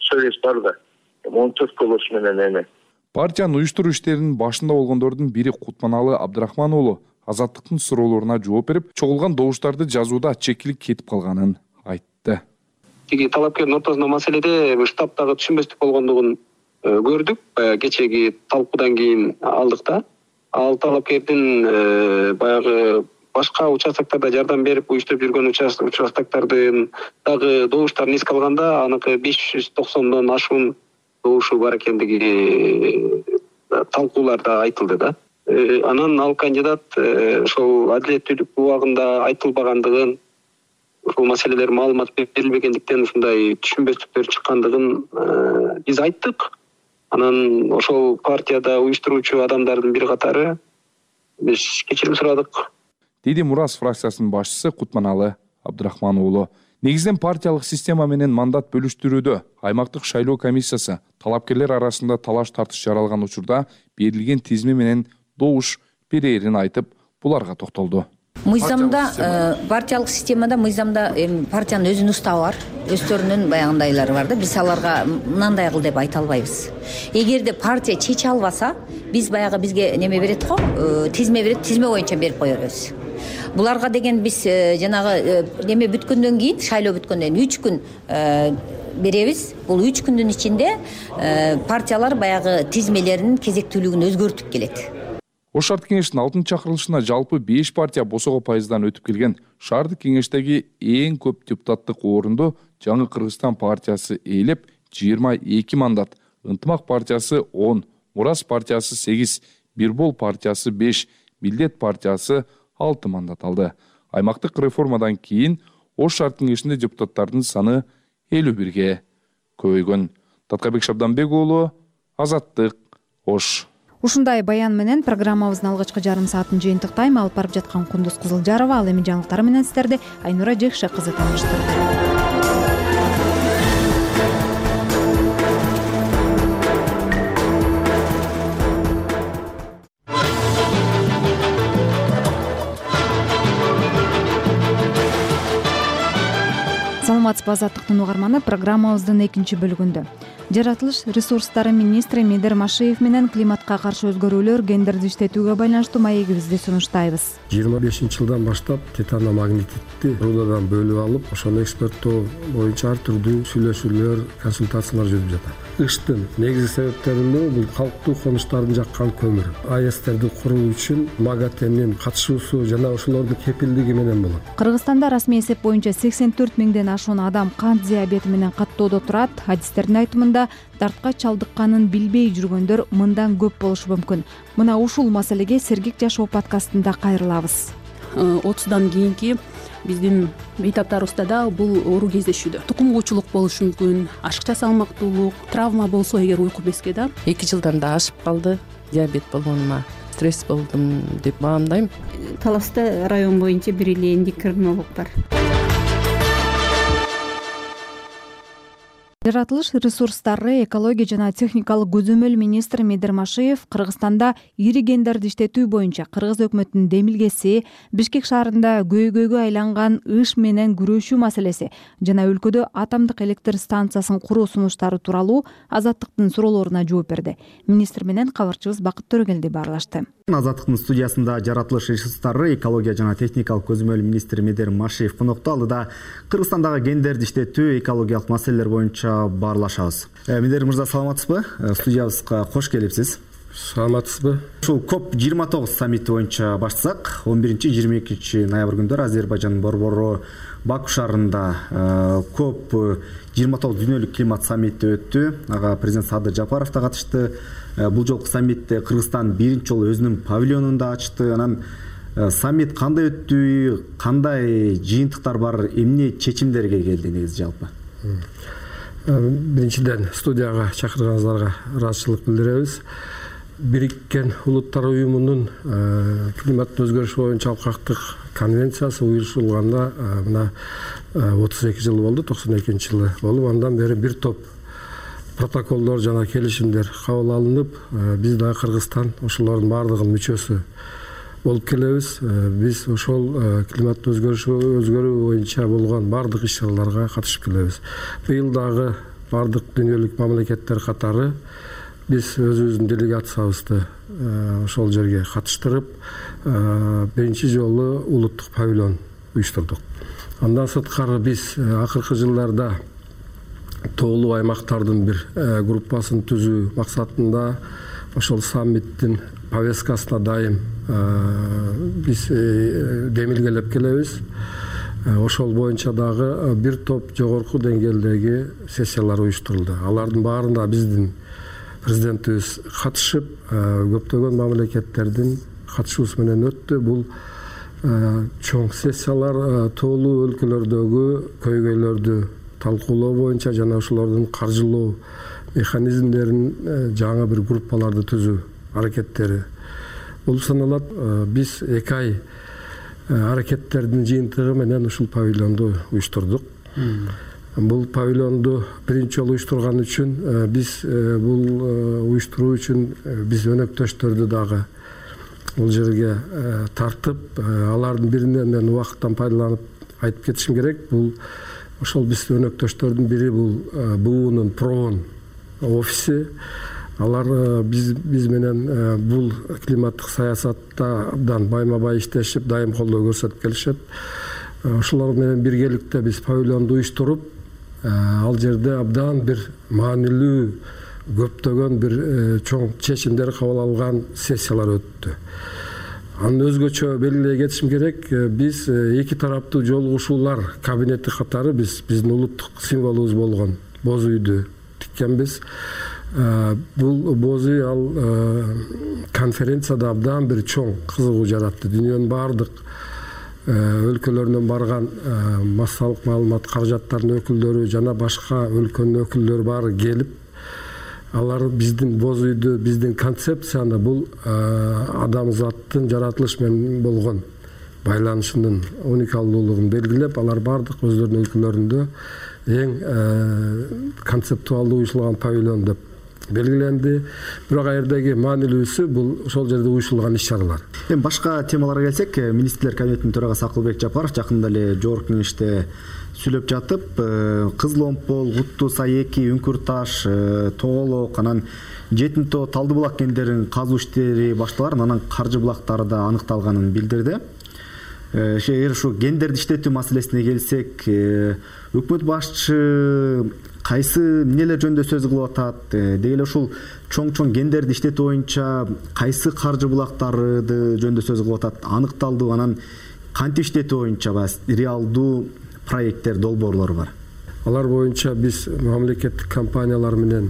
сөйлөш бар да. он төрт голос менен эми. Партиянын уюштуруу иштеринин башында болгондордун бири Кутманалы Абдрахман уулу Азаттыктын суроолоруна жооп берип, чогулган добуштарды жазууда чекилик кетип калганын айтты. Тиги талапкердин ортосунда маселеде штабтагы түшүнбөстүк болгондугун көрдүк. Кечеги талкуудан кийин алдык да. Ал талапкердин баягы башка участоктарда жардам берип уюштуруп жүргөн участоктардын дагы добуштарын эске алганда, аныкы беш жүз токсондон ашуун добушу бар экендиги талкууларда айтылды да. Анан ал кандидат ошол адилеттүүлүк убагында айтылбагандыгын, ушул маселелер маалымат берилбегендиктен ушундай түшүнбөстүктөр чыккандыгын биз айттык. Анан ошол партияда уюштуруучу адамдардын бир катары биз кечирим сурадык. Деди Мурас фракциясынын башчысы Кутманалы Абдрахман уулу. Негизинен партиялык система менен мандат бөлүштүрүүдө аймактык шайлоо комиссиясы талапкерлер арасында талаш тартыш жаралган учурда берилген тизме менен добуш берерин айтып, буларга токтолду. Мыйзамда, партиялык системада мыйзамда партиянын өзүнүн уставы бар, өздөрүнүн баягындайлары бар да. Биз аларга мындай кыл деп айта албайбыз. Эгерде партия чече албаса, биз баягы бизге неме берет го, тизме берет, тизме боюнча берип коебуз. Буларга деген биз жанагы неме бүткөндөн кийин, шайлоо бүткөндөн үч күн беребиз. Бул үч күндүн ичинде партиялар баягы тизмелеринин кезектүүлүгүн өзгөртүп келет. Ош шаардык кеңештин алтынчы чакырылышына жалпы беш партия босого пайыздан өтүп келген. Шаардык кеңештеги эң көп депутаттык орунду Жаңы Кыргызстан партиясы ээлеп жыйырма эки мандат, Ынтымак партиясы он, Мурас партиясы сегиз, Бирбол партиясы беш, Милдет партиясы алты мандат алды. Аймактык реформадан кийин Ош шаардык кеңешинде депутаттардын саны элүү бирге көбөйгөн. Таткайбек Шабданбек уулу, Азаттык, Ош. Ушундай баян менен программабыздын алгачкы жарым саатын жыйынтыктайм. Алып барып жаткан Кундуз Кызылжарова, ал эми жаңылыктар менен сиздерди Айнура Жекше кызы тааныштырды. Саламатсызбы, Азаттыктын угарманы. Программабыздын экинчи бөлүгүндө жаратылыш ресурстары министри Медер Машиев менен климатка каршы өзгөрүүлөр, гендерди иштетүүгө байланыштуу маегибизди сунуштайбыз. жыйырма бешинчи жылдан баштап титаномагнетитти рудадан бөлүп алып, ошону экспорттоо боюнча ар түрдүү сүйлөшүүлөр, консультациялар жүрүп жатат. Кыштын негизги себептеринин бул калктуу конуштардын жаккан көмүр. АЭСтерди куруу үчүн МАГАТЭнин катышуусу жана ошолордун кепилдиги менен болот. Кыргызстанда расмий эсеп боюнча сексен төрт миңден ашуун адам кант диабети менен каттоодо турат. Адистердин айтымында дартка чалдыкканын билбей жүргөндөр мындан көп болушу мүмкүн. Мына ушул маселеге Сергек жашоо подкастында кайрылабыз. отуздан кийинки биздин бейтаптарыбызда да бул оору кездешүүдө. Тукум куучулук болушу мүмкүн, ашыкча салмактуулук, травма болсо эгер уйку безге да. эки жылдан да ашып калды диабет болгонума. Стресс болдум деп баамдайм. Таласта район боюнча бир эле эндокринолог бар. Жаратылыш ресурстары, экология жана техникалык көзөмөл министри Медер Машиев Кыргызстанда ири гендерди иштетүү боюнча Кыргыз өкмөтүнүн демилгеси, Бишкек шаарында көйгөйгө айланган ыш менен күрөшүү маселеси жана өлкөдө атомдук электр станциясын куруу сунуштары тууралуу Азаттыктын суроолоруна жооп берди. Министр менен кабарчыбыз Бакыт Төрөгелди баарлашты. Азаттыктын студиясында жаратылыш ресурстары, экология жана техникалык көзөмөл министри Медер Машиев конокто алдыда Кыргызстандагы гендерди иштетүү, экологиялык маселелер боюнча баарлашабыз. Медер мырза, саламатсызбы? Студиябызга кош келипсиз. Саламатсызбы? Ушул коп жыйырма тогуз саммити боюнча баштасак, он биринчи жыйырма экинчи ноябрь күндөрү Азербайжандын борбору Баку шаарында коп жыйырма тогуз дүйнөлүк климат саммити өттү. Ага президент Садыр Жапаров да катышты. Бул жолку саммитте Кыргызстан биринчи жолу өзүнүн павильонун да ачты. Анан саммит кандай өттү, кандай жыйынтыктар бар, эмне чечимдерге келди негизи жалпы? Биринчиден студияга чакырганыңыздарга ыраазычылык билдиребиз. Бириккен Улуттар уюмунун климаттын өзгөрүшү боюнча алкактык конвенциясы уюшулганда мына отуз эки жыл болду, токсон экинчи жылы болуп, андан бери бир топ протоколдор жана келишимдер кабыл алынып, биз да Кыргызстан ошолордун баардыгынын мүчөсү болуп келебиз. Биз ошол климаттын өзгөрүшү өзгөрүү боюнча болгон баардык иш-чараларга катышып келебиз. Быйыл дагы баардык дүйнөлүк мамлекеттер катары биз өзүбүздүн делегациябызды ошол жерге катыштырып биринчи жолу улуттук павильон уюштурдук. Андан сырткары биз акыркы жылдарда тоолуу аймактардын бир группасын түзүү максатында ошол саммиттин повесткасына дайым биз демилгелеп келебиз. Ошол боюнча дагы бир топ жогорку деңгээлдеги сессиялар уюштурулду. Алардын баарына биздин президентибиз катышып, көптөгөн мамлекеттердин катышуусу менен өттү. Бул чоң сессиялар тоолуу өлкөлөрдөгү көйгөйлөрдү талкуулоо боюнча жана ошолордун каржылоо механизмдерин жаңы бир группаларды түзүү аракеттери болуп саналат. Биз эки ай аракеттердин жыйынтыгы менен ушул павильонду уюштурдук. Бул павильонду биринчи жолу уюштурган үчүн биз бул уюштуруу үчүн биз өнөктөштөрдү дагы бул жерге тартып, алардын биринен мен убакыттан пайдаланып айтып кетишим керек. Бул ошол биз өнөктөштөрдүн бири бул буунун проон офиси. Алар биз биз менен бул климаттык саясаттан байма-бай иштешип, дайым колдоо көрсөтүп келишет. Ошолор менен биргеликте биз павильонду уюштуруп, ал жерде абдан бир маанилүү көптөгөн бир чоң чечимдер кабыл алган сессиялар өттү. Анын өзгөчө белгилей кетишим керек, биз эки тараптуу жолугушуулар кабинети катары биз биздин улуттук символубуз болгон боз үйдү тиккенбиз. Бул боз үй ал конференцияда абдан бир чоң кызыгуу жаратты. Дүйнөнүн баардык өлкөлөрүнөн барган массалык маалымат каражаттарынын өкүлдөрү жана башка өлкөнүн өкүлдөрү баары келип, алар биздин боз үйдү, биздин концепцияны, бул адамзаттын жаратылыш менен болгон байланышынын уникалдуулугун белгилеп, алар баардык өздөрүнүн өлкөлөрүндө эң концептуалдуу уюшулган павильон деп белгиленди. Бирок ал жердеги маанилүүсү бул ошол жерде уюшулган иш-чаралар. Эми башка темаларга келсек, министрлер кабинетинин төрагасы Акылбек Жапаров жакында эле жогорку кеңеште сүйлөп жатып, Кызыл Омпол, Куттуу Сай эки, Үңкүр Таш, Тоголок, анан Жетин Тоо, Талды булак кендеринин казуу иштери башталарын, анан каржы булактары да аныкталганын билдирди. Эгер ушу гендерди иштетүү маселесине келсек, өкмөт башчы кайсы эмнелер жөнүндө сөз кылып атат? Деги эле ушул чоң-чоң гендерди иштетүү боюнча кайсы каржы булактарды жөнүндө сөз кылып атат? Аныкталды, анан кантип иштетүү боюнча реалдуу проекттер, долбоорлор бар? Алар боюнча биз мамлекеттик компаниялар менен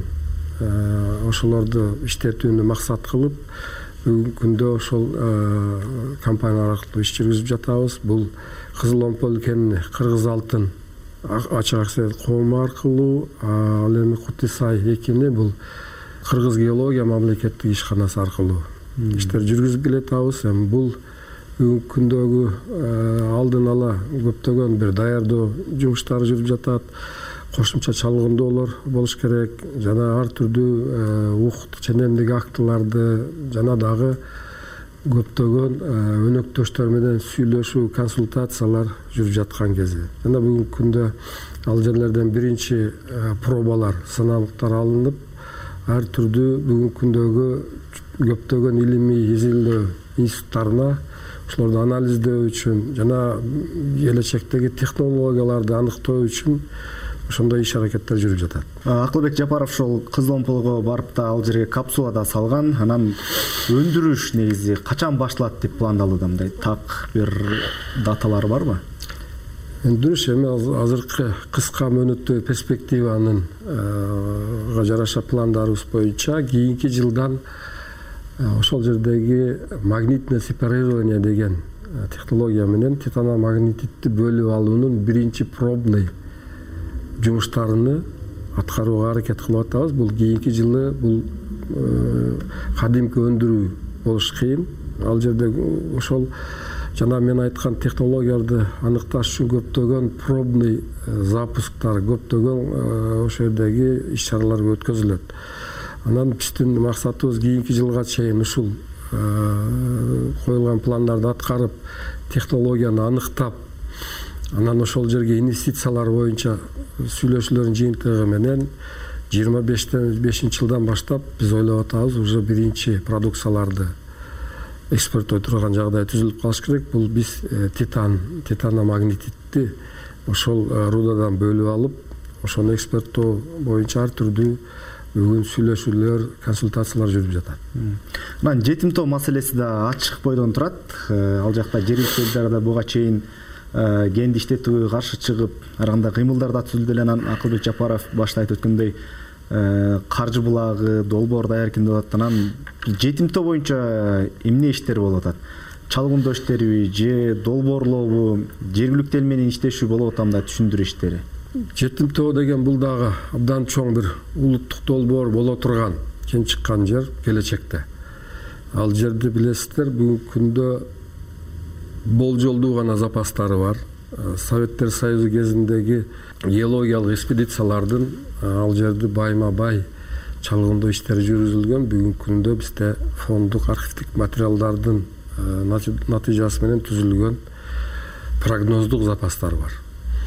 ошолорду иштетүүнү максат кылып, бүгүнкү күндө ошол компаниялар аркылуу иш жүргүзүп жатабыз. Бул Кызыл Омпол кенини Кыргыз алтын ачык акциялык коому аркылуу, ал эми Куттуу Сай экини бул Кыргыз геология мамлекеттик ишканасы аркылуу иштер жүргүзүп келатабыз. Эми бул бүгүнкү күндөгү алдын ала көптөгөн бир даярдоо жумуштары жүрүп жатат. Кошумча чалгындоолор болуш керек, жана ар түрдүү укук ченемдик актыларды жана дагы көптөгөн өнөктөштөр менен сүйлөшүү, консультациялар жүрүп жаткан кези. Жана бүгүнкү күндө ал жерлерден биринчи пробалар, сыналыктар алынып, ар түрдүү бүгүнкү күндөгү көптөгөн илимий изилдөө институттарына ошолорду анализдөө үчүн жана келечектеги технологияларды аныктоо үчүн ошондой иш аракеттер жүрүп жатат. Акылбек Жапаров ошол Кызыл Омполго барып да ал жерге капсула да салган. Анан өндүрүш негизи качан башталат деп пландалууда? Мындай так бир даталар барбы? Өндүрүш эми азыркы кыска мөөнөттүү перспективанын жараша пландарыбыз боюнча кийинки жылдан ошол жердеги магнитное сепарирование деген технология менен титаномагнититти бөлүп алуунун биринчи пробный жумуштарыны аткарууга аракет кылып атабыз. Бул кийинки жылы бул кадимки өндүрүү болуш кыйын. Ал жерде ошол жана мен айткан технологияларды аныкташ үчүн көптөгөн пробный запусктар, көптөгөн ошол жердеги иш-чаралар өткөзүлөт. Анан биздин максатыбыз кийинки жылга чейин ушул коюлган пландарды аткарып, технологияны аныктап, анан ошол жерге инвестициялар боюнча сүйлөшүүлөрдүн жыйынтыгы менен жыйырма бешинчи жылдан баштап биз ойлоп атабыз уже биринчи продукцияларды экспорттой турган жагдай түзүлүп калыш керек. Бул биз титан титаномагнетитти ошол рудадан бөлүп алып, ошону экспорттоо боюнча ар түрдүү бүгүн сүйлөшүүлөр, консультациялар жүрүп жатат. Анан жетимтоо маселеси да ачык бойдон турат. Ал жакта жергиликтүү элдер буга чейин кенди иштетүүгө каршы чыгып, ар кандай кыймылдар да түзүлдү эле. Анан Акылбек Жапаров башта айтып өткөндөй каржы булагы, долбоор даяркин деп атат. Анан жетимтоо боюнча эмне иштер болуп атат? Чалгындоо иштерби же долбоорлообу, жергиликтүү эл менен иштешүү болуп атамы да түшүндүрүү иштери? Жетимтоо деген бул дагы абдан чоң бир улуттук долбоор боло турган, кен чыккан жер келечекте. Ал жерди билесиздер, бүгүнкү күндө болжолдуу гана запастары бар. Советтер Союзу кезиндеги геологиялык экспедициялардын ал жерди байма-бай чалгындоо иштери жүргүзүлгөн. Бүгүнкү күндө бизде фонддук архивдик материалдардын натыйжасы менен түзүлгөн прогноздук запастар бар.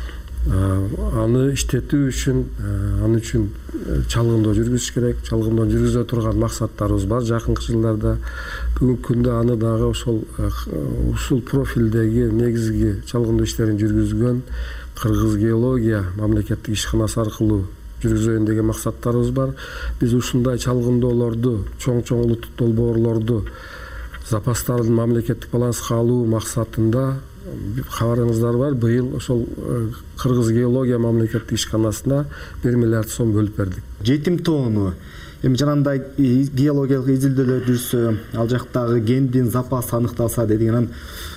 Аны иштетүү үчүн, аны үчүн чалгындоо жүргүзүш керек. Чалгындоо жүргүзө турган максаттарыбыз бар жакынкы жылдарда. Бүгүнкү күндө аны дагы ошол ушул профилдеги негизги чалгындоо иштерин жүргүзгөн Кыргыз геология мамлекеттик ишканасы аркылуу жүргүзөйүн деген максаттарыбыз бар. Биз ушундай чалгындоолорду, чоң-чоң улуттук долбоорлорду запастардын мамлекеттик баланска алуу максатында кабарыңыздар бар, быйыл ошол Кыргыз геология мамлекеттик ишканасына бир миллиард сом бөлүп бердик. Жетимтоону эми жанагындай геологиялык изилдөөлөр жүрсө, ал жактагы кендин запасы аныкталса дедик, анан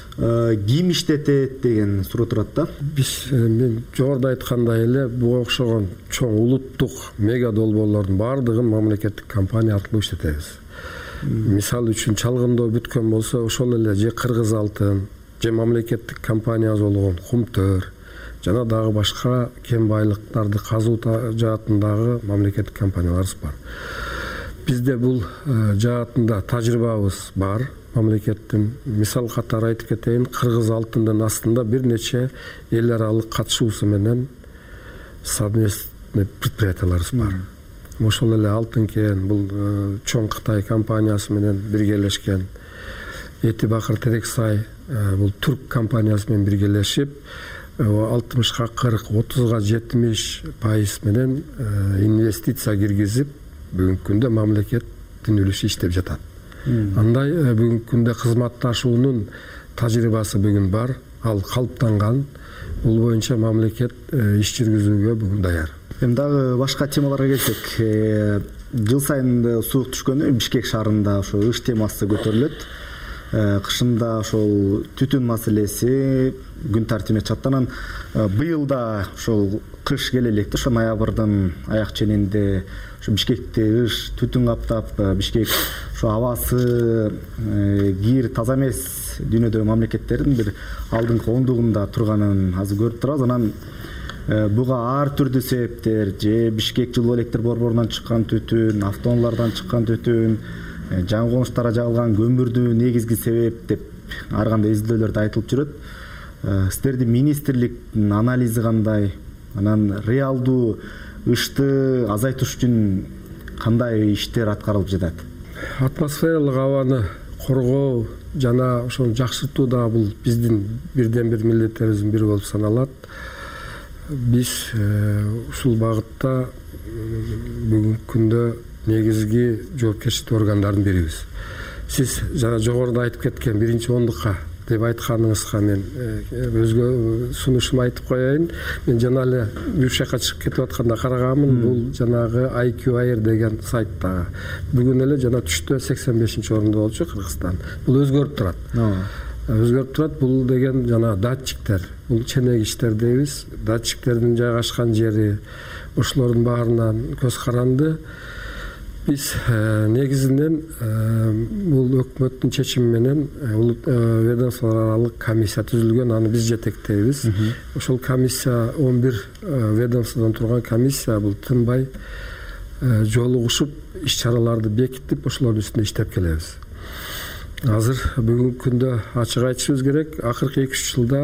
ким иштетет деген суроо турат да. Биз мен жогоруда айткандай эле буга окшогон чоң улуттук мега долбоорлордун баардыгын мамлекеттик компания аркылуу иштетебиз. Мисалы үчүн чалгындоо бүткөн болсо, ошол эле же Кыргыз алтын, же мамлекеттик компаниясы болгон Кумтөр, жана дагы башка кен байлыктарды казуу жаатындагы мамлекеттик компанияларыбыз бар. Бизде бул жаатында тажрыйбабыз бар. Мамлекеттин мисал катары айтып кетейин, Кыргыз алтындын астында бир нече эл аралык катышуусу менен совместный предприятияларыбыз бар. Ошол эле Алтын кен, бул чоң Кытай компаниясы менен биргелешкен. Эти Бакыр Терексай, бул түрк компаниясы менен биргелешип, алтымышка кырк, отузга жетимиш пайыз менен инвестиция киргизип, бүгүнкү күндө мамлекеттин үлүшү иштеп жатат. Андай бүгүнкү күндө кызматташуунун тажрыйбасы бүгүн бар, ал калыптанган. Бул боюнча мамлекет иш жүргүзүүгө бүгүн даяр. Эми дагы башка темаларга келсек, жыл сайын суук түшкөндө Бишкек шаарында ошо ыш темасы көтөрүлөт. Кышында ошол түтүн маселеси күн тартибине чыкты. Анан быйыл да ошол кыш келе электи, ошо ноябрдын аяк ченинде ошо Бишкекти ыш түтүн каптап, Бишкек ошо абасы кир таза эмес дүйнөдөгү мамлекеттердин бир алдыңкы ондугунда турганын азыр көрүп турабыз. Анан буга ар түрдүү себептер, же Бишкек жылуу электр борборунан чыккан түтүн, автоунаалардан чыккан түтүн, жаңы конуштарга жагылган көмүрдү негизги себеп деп ар кандай изилдөөлөрдө айтылып жүрөт. Сиздердин министрликтин анализи кандай? Анан реалдуу ышты азайтыш үчүн кандай иштер аткарылып жатат? Атмосфералык абаны коргоо жана ошону жакшыртуу да бул биздин бирден бир милдеттерибиздин бири болуп саналат. Биз ушул багытта бүгүнкү күндө негизги жоопкерчиликтүү органдардын бирибиз. Сиз жана жогоруда айтып кеткен биринчи ондукка деп айтканыңызга мен өзгө сунушумду айтып коеюн. Мен жана эле бир жака чыгып кетип атканда караганмын, бул жанагы ай кью Air деген сайттагы. Бүгүн эле жана түштө сексен бешинчи орунда болчу Кыргызстан. Бул өзгөрүп турат. Өзгөрүп турат. Бул деген жана датчиктер, бул ченегиштер дейбиз. Датчиктердин жайгашкан жери, ошолордун баарынан көз каранды. Биз негизинен бул өкмөттүн чечими менен ведомстволор аралык комиссия түзүлгөн, аны биз жетектейбиз. Ошол комиссия он бир ведомстводон турган комиссия бул тынбай жолугушуп иш чараларды бекитип, ошолордун үстүндө иштеп келебиз. Азыр бүгүнкү күндө ачык айтышыбыз керек, акыркы эки үч жылда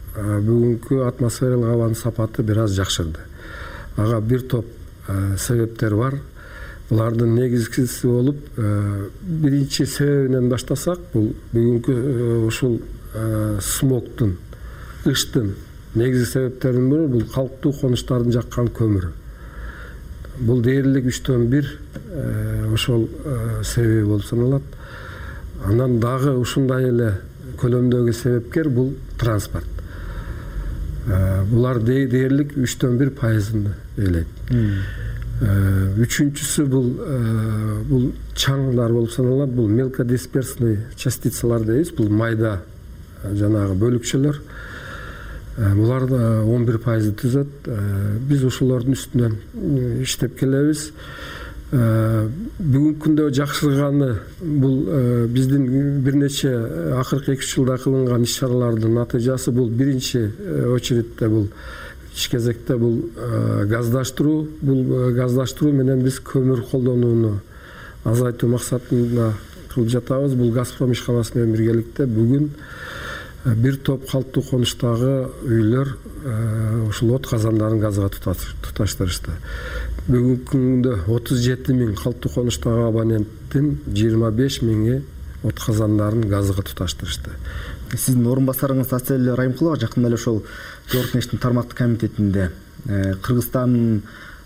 бүгүнкү атмосфералык абанын сапаты бир аз жакшырды. Ага бир топ себептер бар. Булардын негизгиси болуп, биринчи себебинен баштасак, бул бүгүнкү ушул смогтун, ыштын негизги себептеринин бири бул калктуу конуштардын жаккан көмүрү. Бул дээрлик үчтөн бир ошол себеби болуп саналат. Анан дагы ушундай эле көлөмдөгү себепкер бул транспорт. Булар дээрлик үчтөн бир пайызын ээлейт. Үчүнчүсү бул бул чаңдар болуп саналат. Бул мелкодисперсный частицалар дейбиз. Бул майда жанагы бөлүкчөлөр. Булар он бир пайызды түзөт. Биз ушулардын үстүнөн иштеп келебиз. Бүгүнкү күндө жакшырганы бул биздин бир нече акыркы эки үч жылда кылынган иш чаралардын натыйжасы. Бул биринчи очередте бул иш кезекте бул газдаштыруу. Бул газдаштыруу менен биз көмүр колдонууну азайтуу максатында кылып жатабыз. Бул Газпром ишканасы менен биргеликте бүгүн бир топ калктуу конуштагы үйлөр ушул от казандарын газга туташтырышты. Бүгүнкү күндө отуз жети миң калктуу конуштагы абоненттин жыйырма беш миңи от казандарын газга туташтырышты. Сиздин орун басарыңыз Асель Райымкулова жакында эле ошол Жогорку тармактык комитетинде Кыргызстанда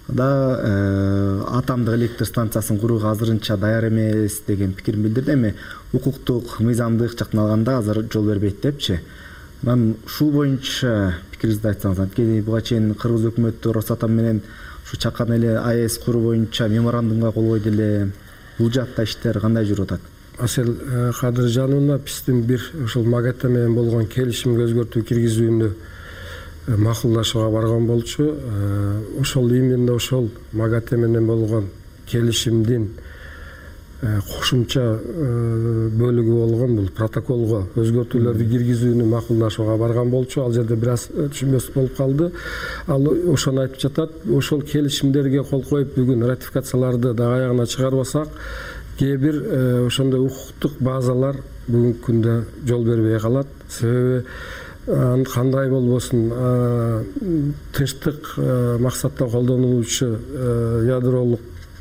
атомдук электр станциясын курууга азырынча даяр эмес деген пикирин билдирди. Эми укуктук мыйзамдык жактан алганда азыр жол бербейт депчи. Анан ушул боюнча пикириңизди айтсаңыз. Анткени буга чейин кыргыз өкмөтү Росатом менен ушу чакан эле АЭС куруу боюнча меморандумга кол койду эле. Бул жакта иштер кандай жүрүп атат? Асель Кадыржановна биздин бир ушул МАГАТЭ менен болгон келишимге өзгөртүү киргизүүнү макулдашууга барган болчу. Ошол именно ошол МАГАТЭ менен болгон келишимдин кошумча бөлүгү болгон бул протоколго өзгөртүүлөрдү киргизүүнү макулдашууга барган болчу. Ал жерде бир аз түшүнбөс болуп калды. Ал ошону айтып жатат. Ошол келишимдерге кол коюп бүгүн ратификацияларды да аягына чыгарбасак, кээ бир ошондой укуктук базалар бүгүнкү күндө жол бербей калат. Себеби кандай болбосун тынчтык максатта колдонулуучу ядролук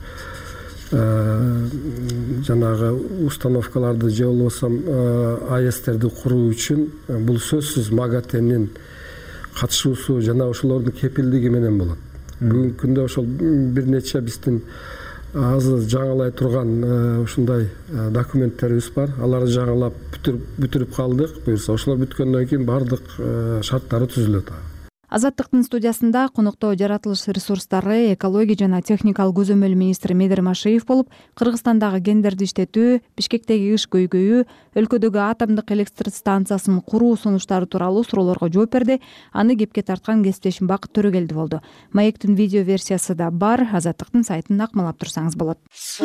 жанагы установкаларды же болбосо АЭСтерди куруу үчүн бул сөзсүз МАГАТЭнин катышуусу жана ошолордун кепилдиги менен болот. Бүгүнкү күндө ошол бир нече биздин азыр жаңылай турган ушундай документтерибиз бар. Аларды жаңылап бүтүрүп калдык. Буюрса ошолор бүткөндөн кийин бардык шарттары түзүлөт. Азаттыктын студиясында конокто жаратылыш ресурстары, экология жана техникалык көзөмөл министри Медер Машиев болуп, Кыргызстандагы кендерди иштетүү, Бишкектеги кыш көйгөйү, өлкөдөгү атомдук электр станциясын куруу сунуштары тууралуу суроолорго жооп берди. Аны кепке тарткан кесиптешим Бакыт Төрөгелди болду. Маектин видео версиясы да бар. Азаттыктын сайтын акмалап турсаңыз болот.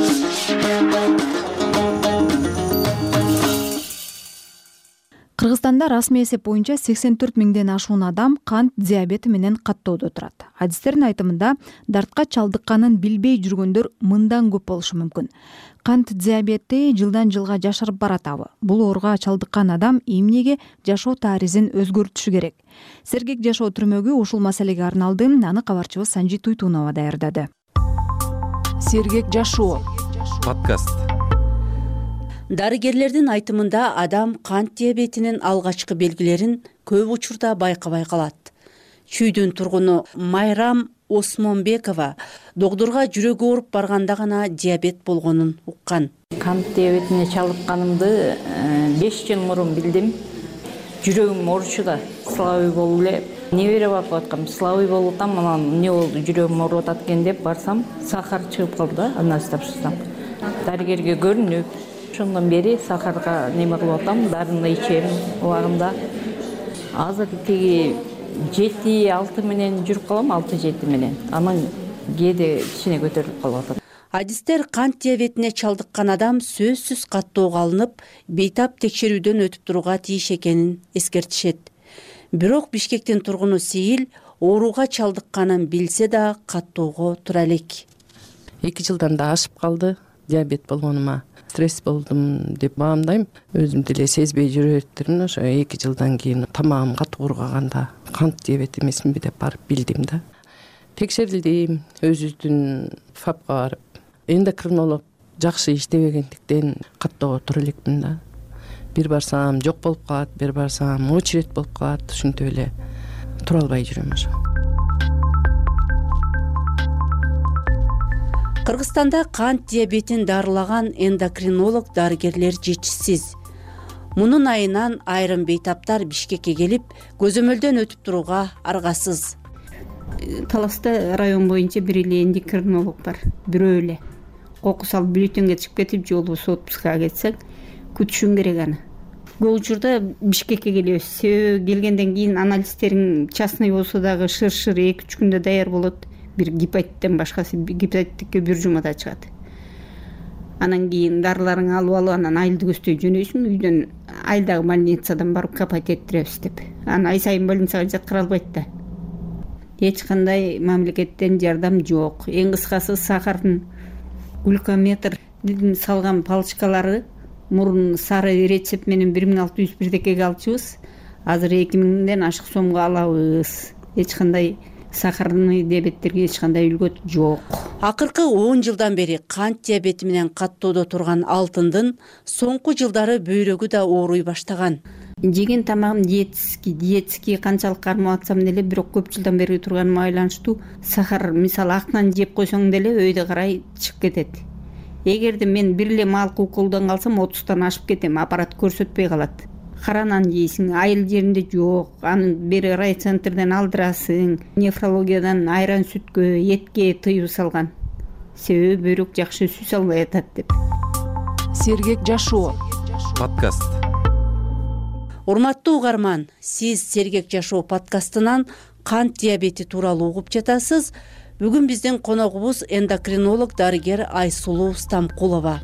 Кыргызстанда расмий эсеп боюнча сексен төрт миңден ашуун адам кант диабети менен каттоодо турат. Адистердин айтымында, дартка чалдыкканын билбей жүргөндөр мындан көп болушу мүмкүн. Кант диабети жылдан жылга жашарып баратабы. Бул ооруга чалдыккан адам эмнеге жашоо таризин өзгөртүшү керек? Сергек жашоо түрмөгү ушул маселеге арналды. Аны кабарчыбыз Санжи Туйтунова даярдады. Сергек жашоо подкаст. Дарыгерлердин айтымында адам кант диабетинин алгачкы белгилерин көп учурда байкабай калат. Чүйдүн тургуну Майрам Осмонбекова доктурга жүрөгү ооруп барганда гана диабет болгонун уккан. Кант диабетине чалдыкканымды беш жыл мурун билдим. Жүрөгүм ооручу да, слабый болуп эле небере барып аткам, слабый болуп атам, анан эмне болду, жүрөгүм ооруп атат экен деп барсам, сахар чыгып калды да, анализ тапшырсам. Дарыгерге көрүнүп, ошондон бери сахарга неме кылып атам, дарыны ичем убагында. Азыр тиги жети алты менен жүрүп калам, алты жети менен. Анан кээде кичине көтөрүлүп калып атат. Адистер кант диабетине чалдыккан адам сөзсүз каттоого алынып, бейтап текшерүүдөн өтүп турууга тийиш экенин эскертишет. Бирок Бишкектин тургуну Сейил ооруга чалдыкканын билсе да каттоого тура элек. эки жылдан да ашып калды диабет болгонума. Стресс болдум деп баамдайм. Өзүм деле сезбей жүрөттүрмүн. Ошо эки жылдан кийин тамагым катуу тууургаганда кант диабет эмесминби деп барып билдим да. Текшерилдим, өзүбүздүн фапка барып. Эндокринолог жакшы иштебегендиктен каттоого тура элекмин да. Бир барсам жок болуп калат, бир барсам очередь болуп калат, ушинтип эле тура албай жүрөм ошо. Кыргызстанда кант диабетин дарылаган эндокринолог дарыгерлер жетишсиз. Мунун айынан айрым бейтаптар Бишкекке келип, көзөмөлдөн өтүп турууга аргасыз. Таласта район боюнча бир эле эндокринолог бар, бирөө эле. Кокус алып бюллетенге чыгып кетип, же болбосо отпускага кетсек, күтүшүң керек аны. Көп учурда Бишкекке келебиз. Себеби келгенден кийин анализдерин частный болсо дагы шыр-шыр эки үч күндө даяр болот. Бир гепатиттен башкасы, гепатитке бир жумада чыгат. Анан кийин дарыларыңы алып алып, анан айылды көздөй жөнөйсүң, үйдөн айылдагы больницадан барып капать ettиребиз деп. Анан ай сайын больницага жаткыра албайт да. Эч кандай мамлекеттен жардам жок. Эң кыскасы сахардын глюкометр салган палочкалары мурун сары рецепт менен бир миң алты жүз бирдекеге алчубыз. Азыр эки миңден ашык сомго алабыз. Эч кандай сахарный диабеттерге эч кандай үлгөт жок. Акыркы он жылдан бери кант диабети менен каттоодо турган алтындын соңку жылдары бөйрөгү да ооруй баштаган. Жеген тамагым диетический, диетический канчалык кармап атсам деле, бирок көп жылдан бери турганыма байланыштуу сахар, мисалы ак нан жеп койсоң деле өйдө карай чыгып кетет. Эгерде мен бир эле малкы уколдон калсам отуздан ашып кетем, аппарат көрсөтпөй калат. Кара нан жейсиң, айыл жеринде жок, аны бери райцентрден алдырасың, нефрологиядан айран сүткө, этке тыюу салган. Себеби бөйрөк жакшы сүз албай атат деп. Сергек жашоо подкаст. Урматтуу угарман, сиз Сергек жашоо подкастынан кант диабети тууралуу угуп жатасыз. Бүгүн биздин коногубуз эндокринолог дарыгер Айсулуу Стамкулова.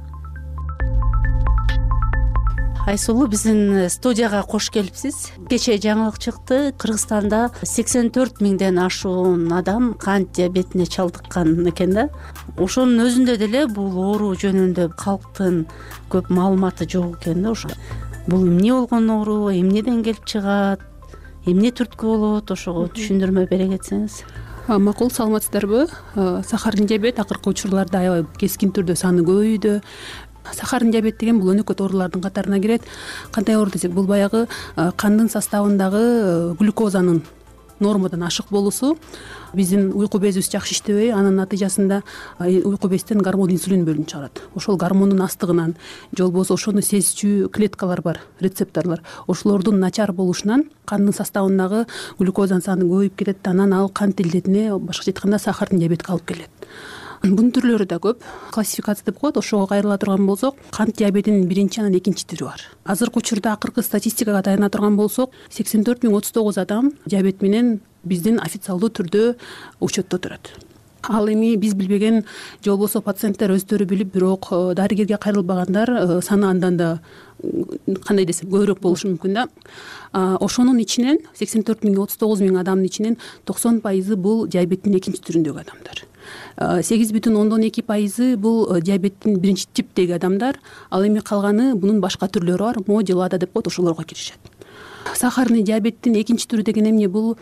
Айсулуу, биздин студияга кош келипсиз. Кечээ жаңылык чыкты, Кыргызстанда сексен төрт миңден ашуун адам кант диабетине чалдыккан экен да. Ошонун өзүндө деле бул оору жөнүндө калктын көп маалыматы жок экен да. Ошо бул эмне болгон оору, эмнеден келип чыгат, эмне түрткү болот, ошого түшүндүрмө бере кетсеңиз. Макул, саламатсыздарбы? Сахардын диабет акыркы учурларда аябай кескин түрдө саны көбөйдү. Сахардын диабет деген бул өнөкөт оорулардын катарына кирет. Кандай оору десек, бул баягы кандын составындагы глюкозанын нормадан ашык болуусу. Биздин уйку безибиз жакшы иштебей, анын натыйжасында уйку безден гормон инсулин бөлүнүп чыгарат. Ошол гормондун астыгынан, же болбосо ошону сезчү клеткалар бар, рецепторлор. Ошолордун начар болушунан кандын составындагы глюкозанын саны көбөйүп кетет, анан ал кант илдетине, башкача айтканда сахардын диабетке алып келет. Бунун түрлөрү да көп. Классификация деп коет. Ошого кайрыла турган болсок, кант диабетинин биринчи анан экинчи түрү бар. Азыркы учурда акыркы статистикага таяна турган болсок, сексен төрт миң отуз тогуз адам диабет менен биздин официалдуу түрдө учетто турат. Ал эми биз билбеген, же болбосо пациенттер өздөрү билип, бирок дарыгерге кайрылбагандар саны андан да кандай десем көбүрөөк болушу мүмкүн да. Ошонун ичинен сексен төрт миң отуз тогуз миң адамдын ичинен токсон пайызы бул диабеттин экинчи түрүндөгү адамдар. сегиз бүтүн ондон эки пайызы бул диабеттин биринчи типтеги адамдар, ал эми калганы бунун башка түрлөрү бар, мо же лада деп коет, ошолорго киришет. Сахарный диабеттин экинчи түрү деген эмне? Бул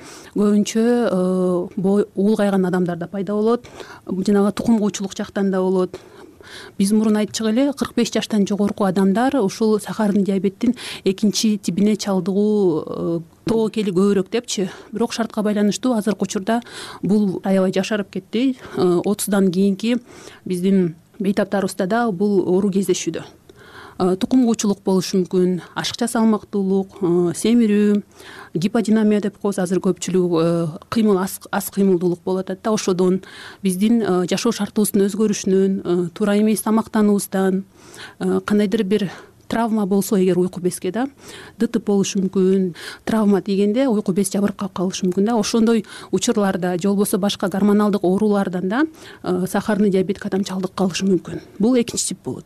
көбүнчө улгайган адамдарда пайда болот, жанагы тукум куучулук жактан да болот. Биз мурун айтчык эле, кырк беш жаштан жогорку адамдар ушул сахарный диабеттин экинчи тибине чалдыгуу тобокели көбүрөөк депчи. Бирок шартка байланыштуу азыркы учурда бул аябай жашарып кетти. отуздан кийинки биздин бейтаптарыбызда да бул оору кездешүүдө. Тукум куучулук болушу мүмкүн, ашыкча салмактуулук, семирүү, гиподинамия деп коебуз. Азыр көпчүлүгү кыймыл, аз кыймылдуулук болуп атат да. Ошодон биздин жашоо шартыбыздын өзгөрүшүнөн, туура эмес тамактануубуздан, кандайдыр бир травма болсо эгер уйку безге да дытып болушу мүмкүн. Травма дегенде уйку без жабыркап калышы мүмкүн да. Ошондой учурларда, же болбосо башка гормоналдык оорулардан да сахарный диабетке адам чалдык калышы мүмкүн. Бул экинчи тип болот.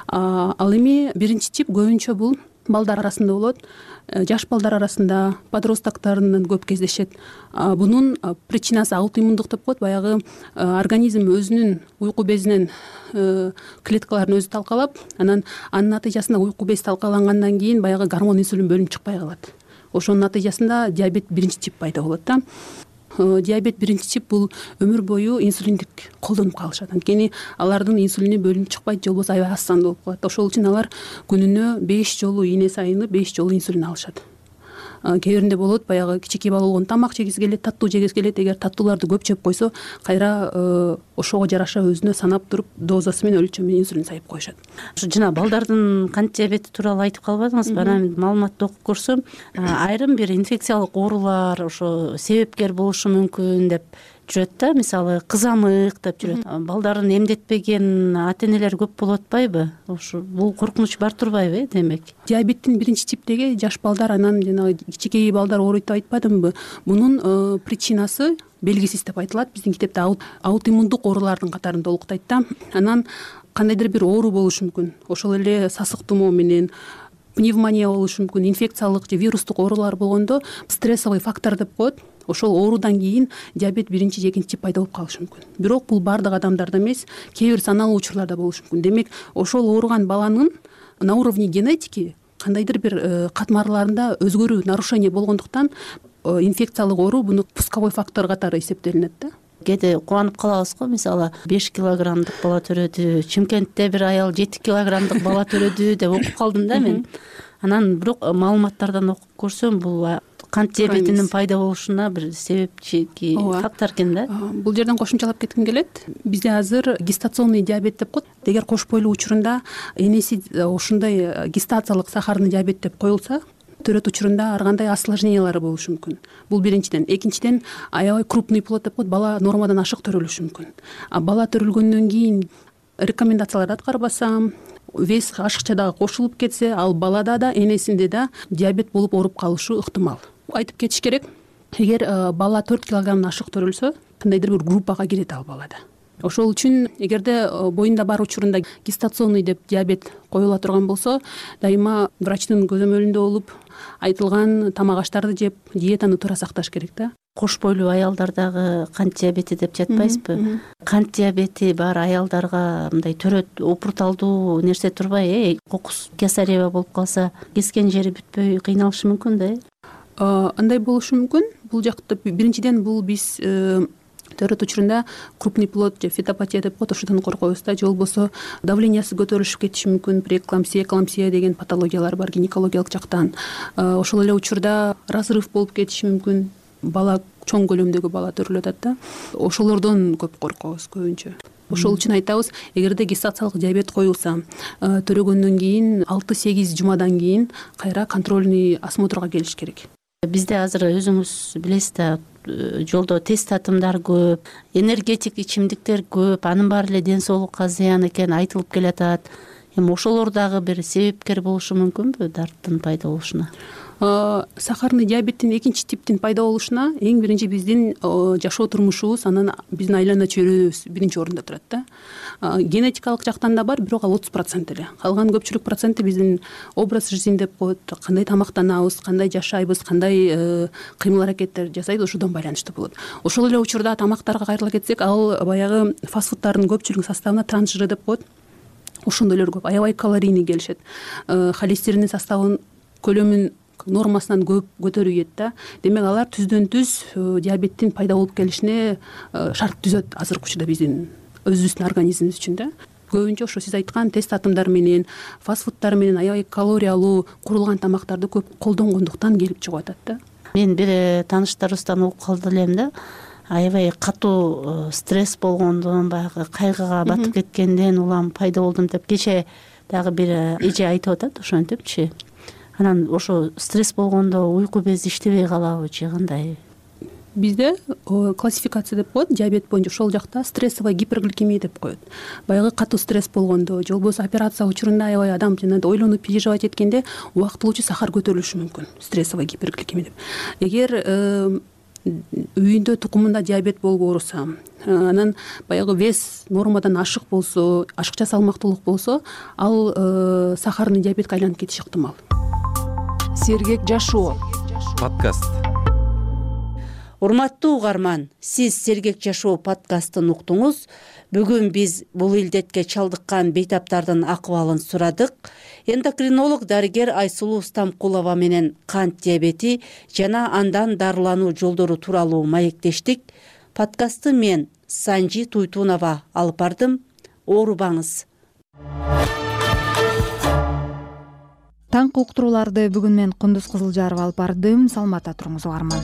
Ал эми биринчи тип көбүнчө бул балдар арасында болот. Жаш балдар арасында, подростоктарынан көп кездешет. Бунун причинасы аутоиммундук деп коет. Баягы организм өзүнүн уйку безинен клеткаларын өзү талкалап, анан анын натыйжасында уйку без талкалангандан кийин баягы гормон инсулин бөлүнүп чыкпай калат. ошонун натыйжасында диабет биринчи тип пайда болот да. Диабет биринчи тип бул өмүр бою инсулиндик колдонуп калышат. Анткени алардын инсулини бөлүнүп чыкпайт же болбосо аябай аз санда болуп калат. Ошол үчүн алар күнүнө беш жолу ийне сайыны беш жолу инсулин алышат. Кээ биринде болот, баягы кичинекей бала болгондо тамак жегиси келет, таттуу жегиси келет. Эгер таттууларды көп жеп койсо, кайра ошого жараша өзүнө санап туруп дозасы менен өлчөм менен инсулин сайып коюшат. Ушу жана балдардын кант диабети тууралуу айтып калбадыңызбы? Анан маалыматты окуп көрсөм, айрым бир инфекциялык оорулар ошо себепкер болушу мүмкүн деп жүрөт да, мисалы кызамык деп жүрөт. Балдарын эмдетпеген ата энелер көп болуп атпайбы? Ошо бул коркунуч бар турбайбы, демек? Диабеттин биринчи типтеги жаш балдар, анан жанагы кичинекей балдар ооруйт деп айтпадымбы? Мунун причинасы белгисиз деп айтылат. Биздин китепте аутоиммундук оорулардын катарында олуктайт да. Анан кандайдыр бир оору болушу мүмкүн. Ошол эле сасык тумоо менен пневмония болушу мүмкүн, инфекциялык же вирустук оорулар болгондо стрессовый фактор деп коет. Ошол оорудан кийин диабет биринчи же экинчи тип пайда болуп калышы мүмкүн. Бирок бул бардык адамдарда эмес, кээ бир саналуу учурларда болушу мүмкүн. Демек, ошол ооруган баланын на уровне генетики кандайдыр бир катмарларында өзгөрүү, нарушение болгондуктан инфекциялык оору буну пусковой фактор катары эсептелинет да. Кээде кубанып калабыз го, мисалы беш килограммдык бала төрөдү, Чымкентте бир аял жети килограммдык бала төрөдү деп окуп калдым да мен. Анан бирок маалыматтардан окуп көрсөм, бул кант диабетинин пайда болушуна бир себепчи фактор экен да. Бул жерден кошумчалап кетким келет. Бизде азыр гестационный диабет деп коет. Эгер кош бойлуу учурунда энеси ушундай гестациялык сахарный диабет деп коюлса, төрөт учурунда ар кандай осложнениялары болушу мүмкүн. Бул биринчиден. Экинчиден, аябай крупный плод деп коет, бала нормадан ашык төрөлүшү мүмкүн. А бала төрөлгөндөн кийин рекомендацияларды аткарбаса, вес ашыкча дагы кошулуп кетсе, ал балада да, энесинде да диабет болуп ооруп калышы ыктымал. Айтып кетиш керек, эгер бала төрт килограммдан ашык төрөлсө, кандайдыр бир группага кирет ал балада. Ошол үчүн эгерде боюнда бар учурунда гестационный деп диабет коюла турган болсо, дайыма врачтын көзөмөлүндө болуп, айтылган тамак аштарды жеп, диетаны туура сакташ керек да. Кош бойлуу аялдардагы кант диабети деп жатпайсызбы? Кант диабети бар аялдарга мындай төрөт опурталдуу нерсе турбай, э, кокус кесарева болуп калса, кескен жери бүтпөй кыйналышы мүмкүн да, э? Андай болушу мүмкүн. Бул жакта биринчиден бул биз төрөт учурунда крупный плод же фетопатия деп коет, ошодон коркобуз да. Же болбосо давлениясы көтөрүлүп кетиши мүмкүн, преэклампсия, эклампсия деген патологиялар бар гинекологиялык жактан. Ошол эле учурда разрыв болуп кетиши мүмкүн. Бала чоң көлөмдөгү бала төрөлүп атат да. Ошолордон көп коркобуз көбүнчө. Ошол үчүн айтабыз, эгерде гестациялык диабет коюлса, төрөгөндөн кийин алты-сегиз жумадан кийин кайра контрольный осмотрга келиш керек. Бизде азыр өзүңүз билесиз да, жолдо тест татымдар көп, энергетик ичимдиктер көп, анын баары эле ден соолукка зыян экени айтылып келатат. Эми ошолор дагы бир себепкер болушу мүмкүнбү дарттын пайда болушуна? Сахарный диабеттин экинчи типтин пайда болушуна эң биринчи биздин жашоо турмушубуз, анан биздин айлана чөйрөбүз биринчи орунда турат да. Генетикалык жактан да бар, бирок ал отуз процент эле. Калган көпчүлүк проценти биздин образ жизни деп коет, кандай тамактанабыз, кандай жашайбыз, кандай кыймыл аракеттер жасайбыз, ошодон байланыштуу болот. Ошол эле учурда тамактарга кайрыла кетсек, ал баягы фастфудтардын көпчүлүгүнүн составына транс жыры деп коет. Ошондойлор көп, аябай калорийный келишет. Холестериндин составын, көлөмүн нормасынан көп көтөрүп ийет да. Демек алар түздөн түз диабеттин пайда болуп келишине шарт түзөт азыркы учурда биздин өзүбүздүн организмибиз үчүн да. Көбүнчө ошо сиз айткан тест татымдар менен, фастфудтар менен аябай калориялуу курулган тамактарды көп колдонгондуктан келип чыгып атат да. Мен бир тааныштарыбыздан угуп калды элем да. Аябай катуу стресс болгондон, баягы кайгыга батып кеткенден улам пайда болдум деп кече дагы бир эже айтып атат, ошентипчи. Анан ошо стресс болгондо уйку бези иштебей калабы же кандай? Бизде классификация деп коет, диабет боюнча ошол жакта стрессовая гипергликемия деп коет. Баягы катуу стресс болгондо, же болбосо операция учурунда аябай адам жана ойлонуп переживать эткенде убактылуучу сахар көтөрүлүшү мүмкүн, стрессовая гипергликемия деп. Эгер үйүндө тукумунда диабет болуп ооруса, анан баягы вес нормадан ашык болсо, ашыкча салмактуулук болсо, ал сахарный диабетке айланып кетиши ыктымал. Сергек жашоо подкаст. урматтуу угарман, сиз Сергек жашоо подкастын уктуңуз. Бүгүн биз бул илдетке чалдыккан бейтаптардын акыбалын сурадык. Эндокринолог дарыгер Айсулуу Стамкулова менен кант диабети жана андан дарылануу жолдору тууралуу маектештик. Подкастты мен Санжи Туйтунова алып бардым. Оорубаңыз. Таңкы уктурууларды бүгүн мен Кундуз Кызылжарова алып бардым. Саламатта туруңуз угарман.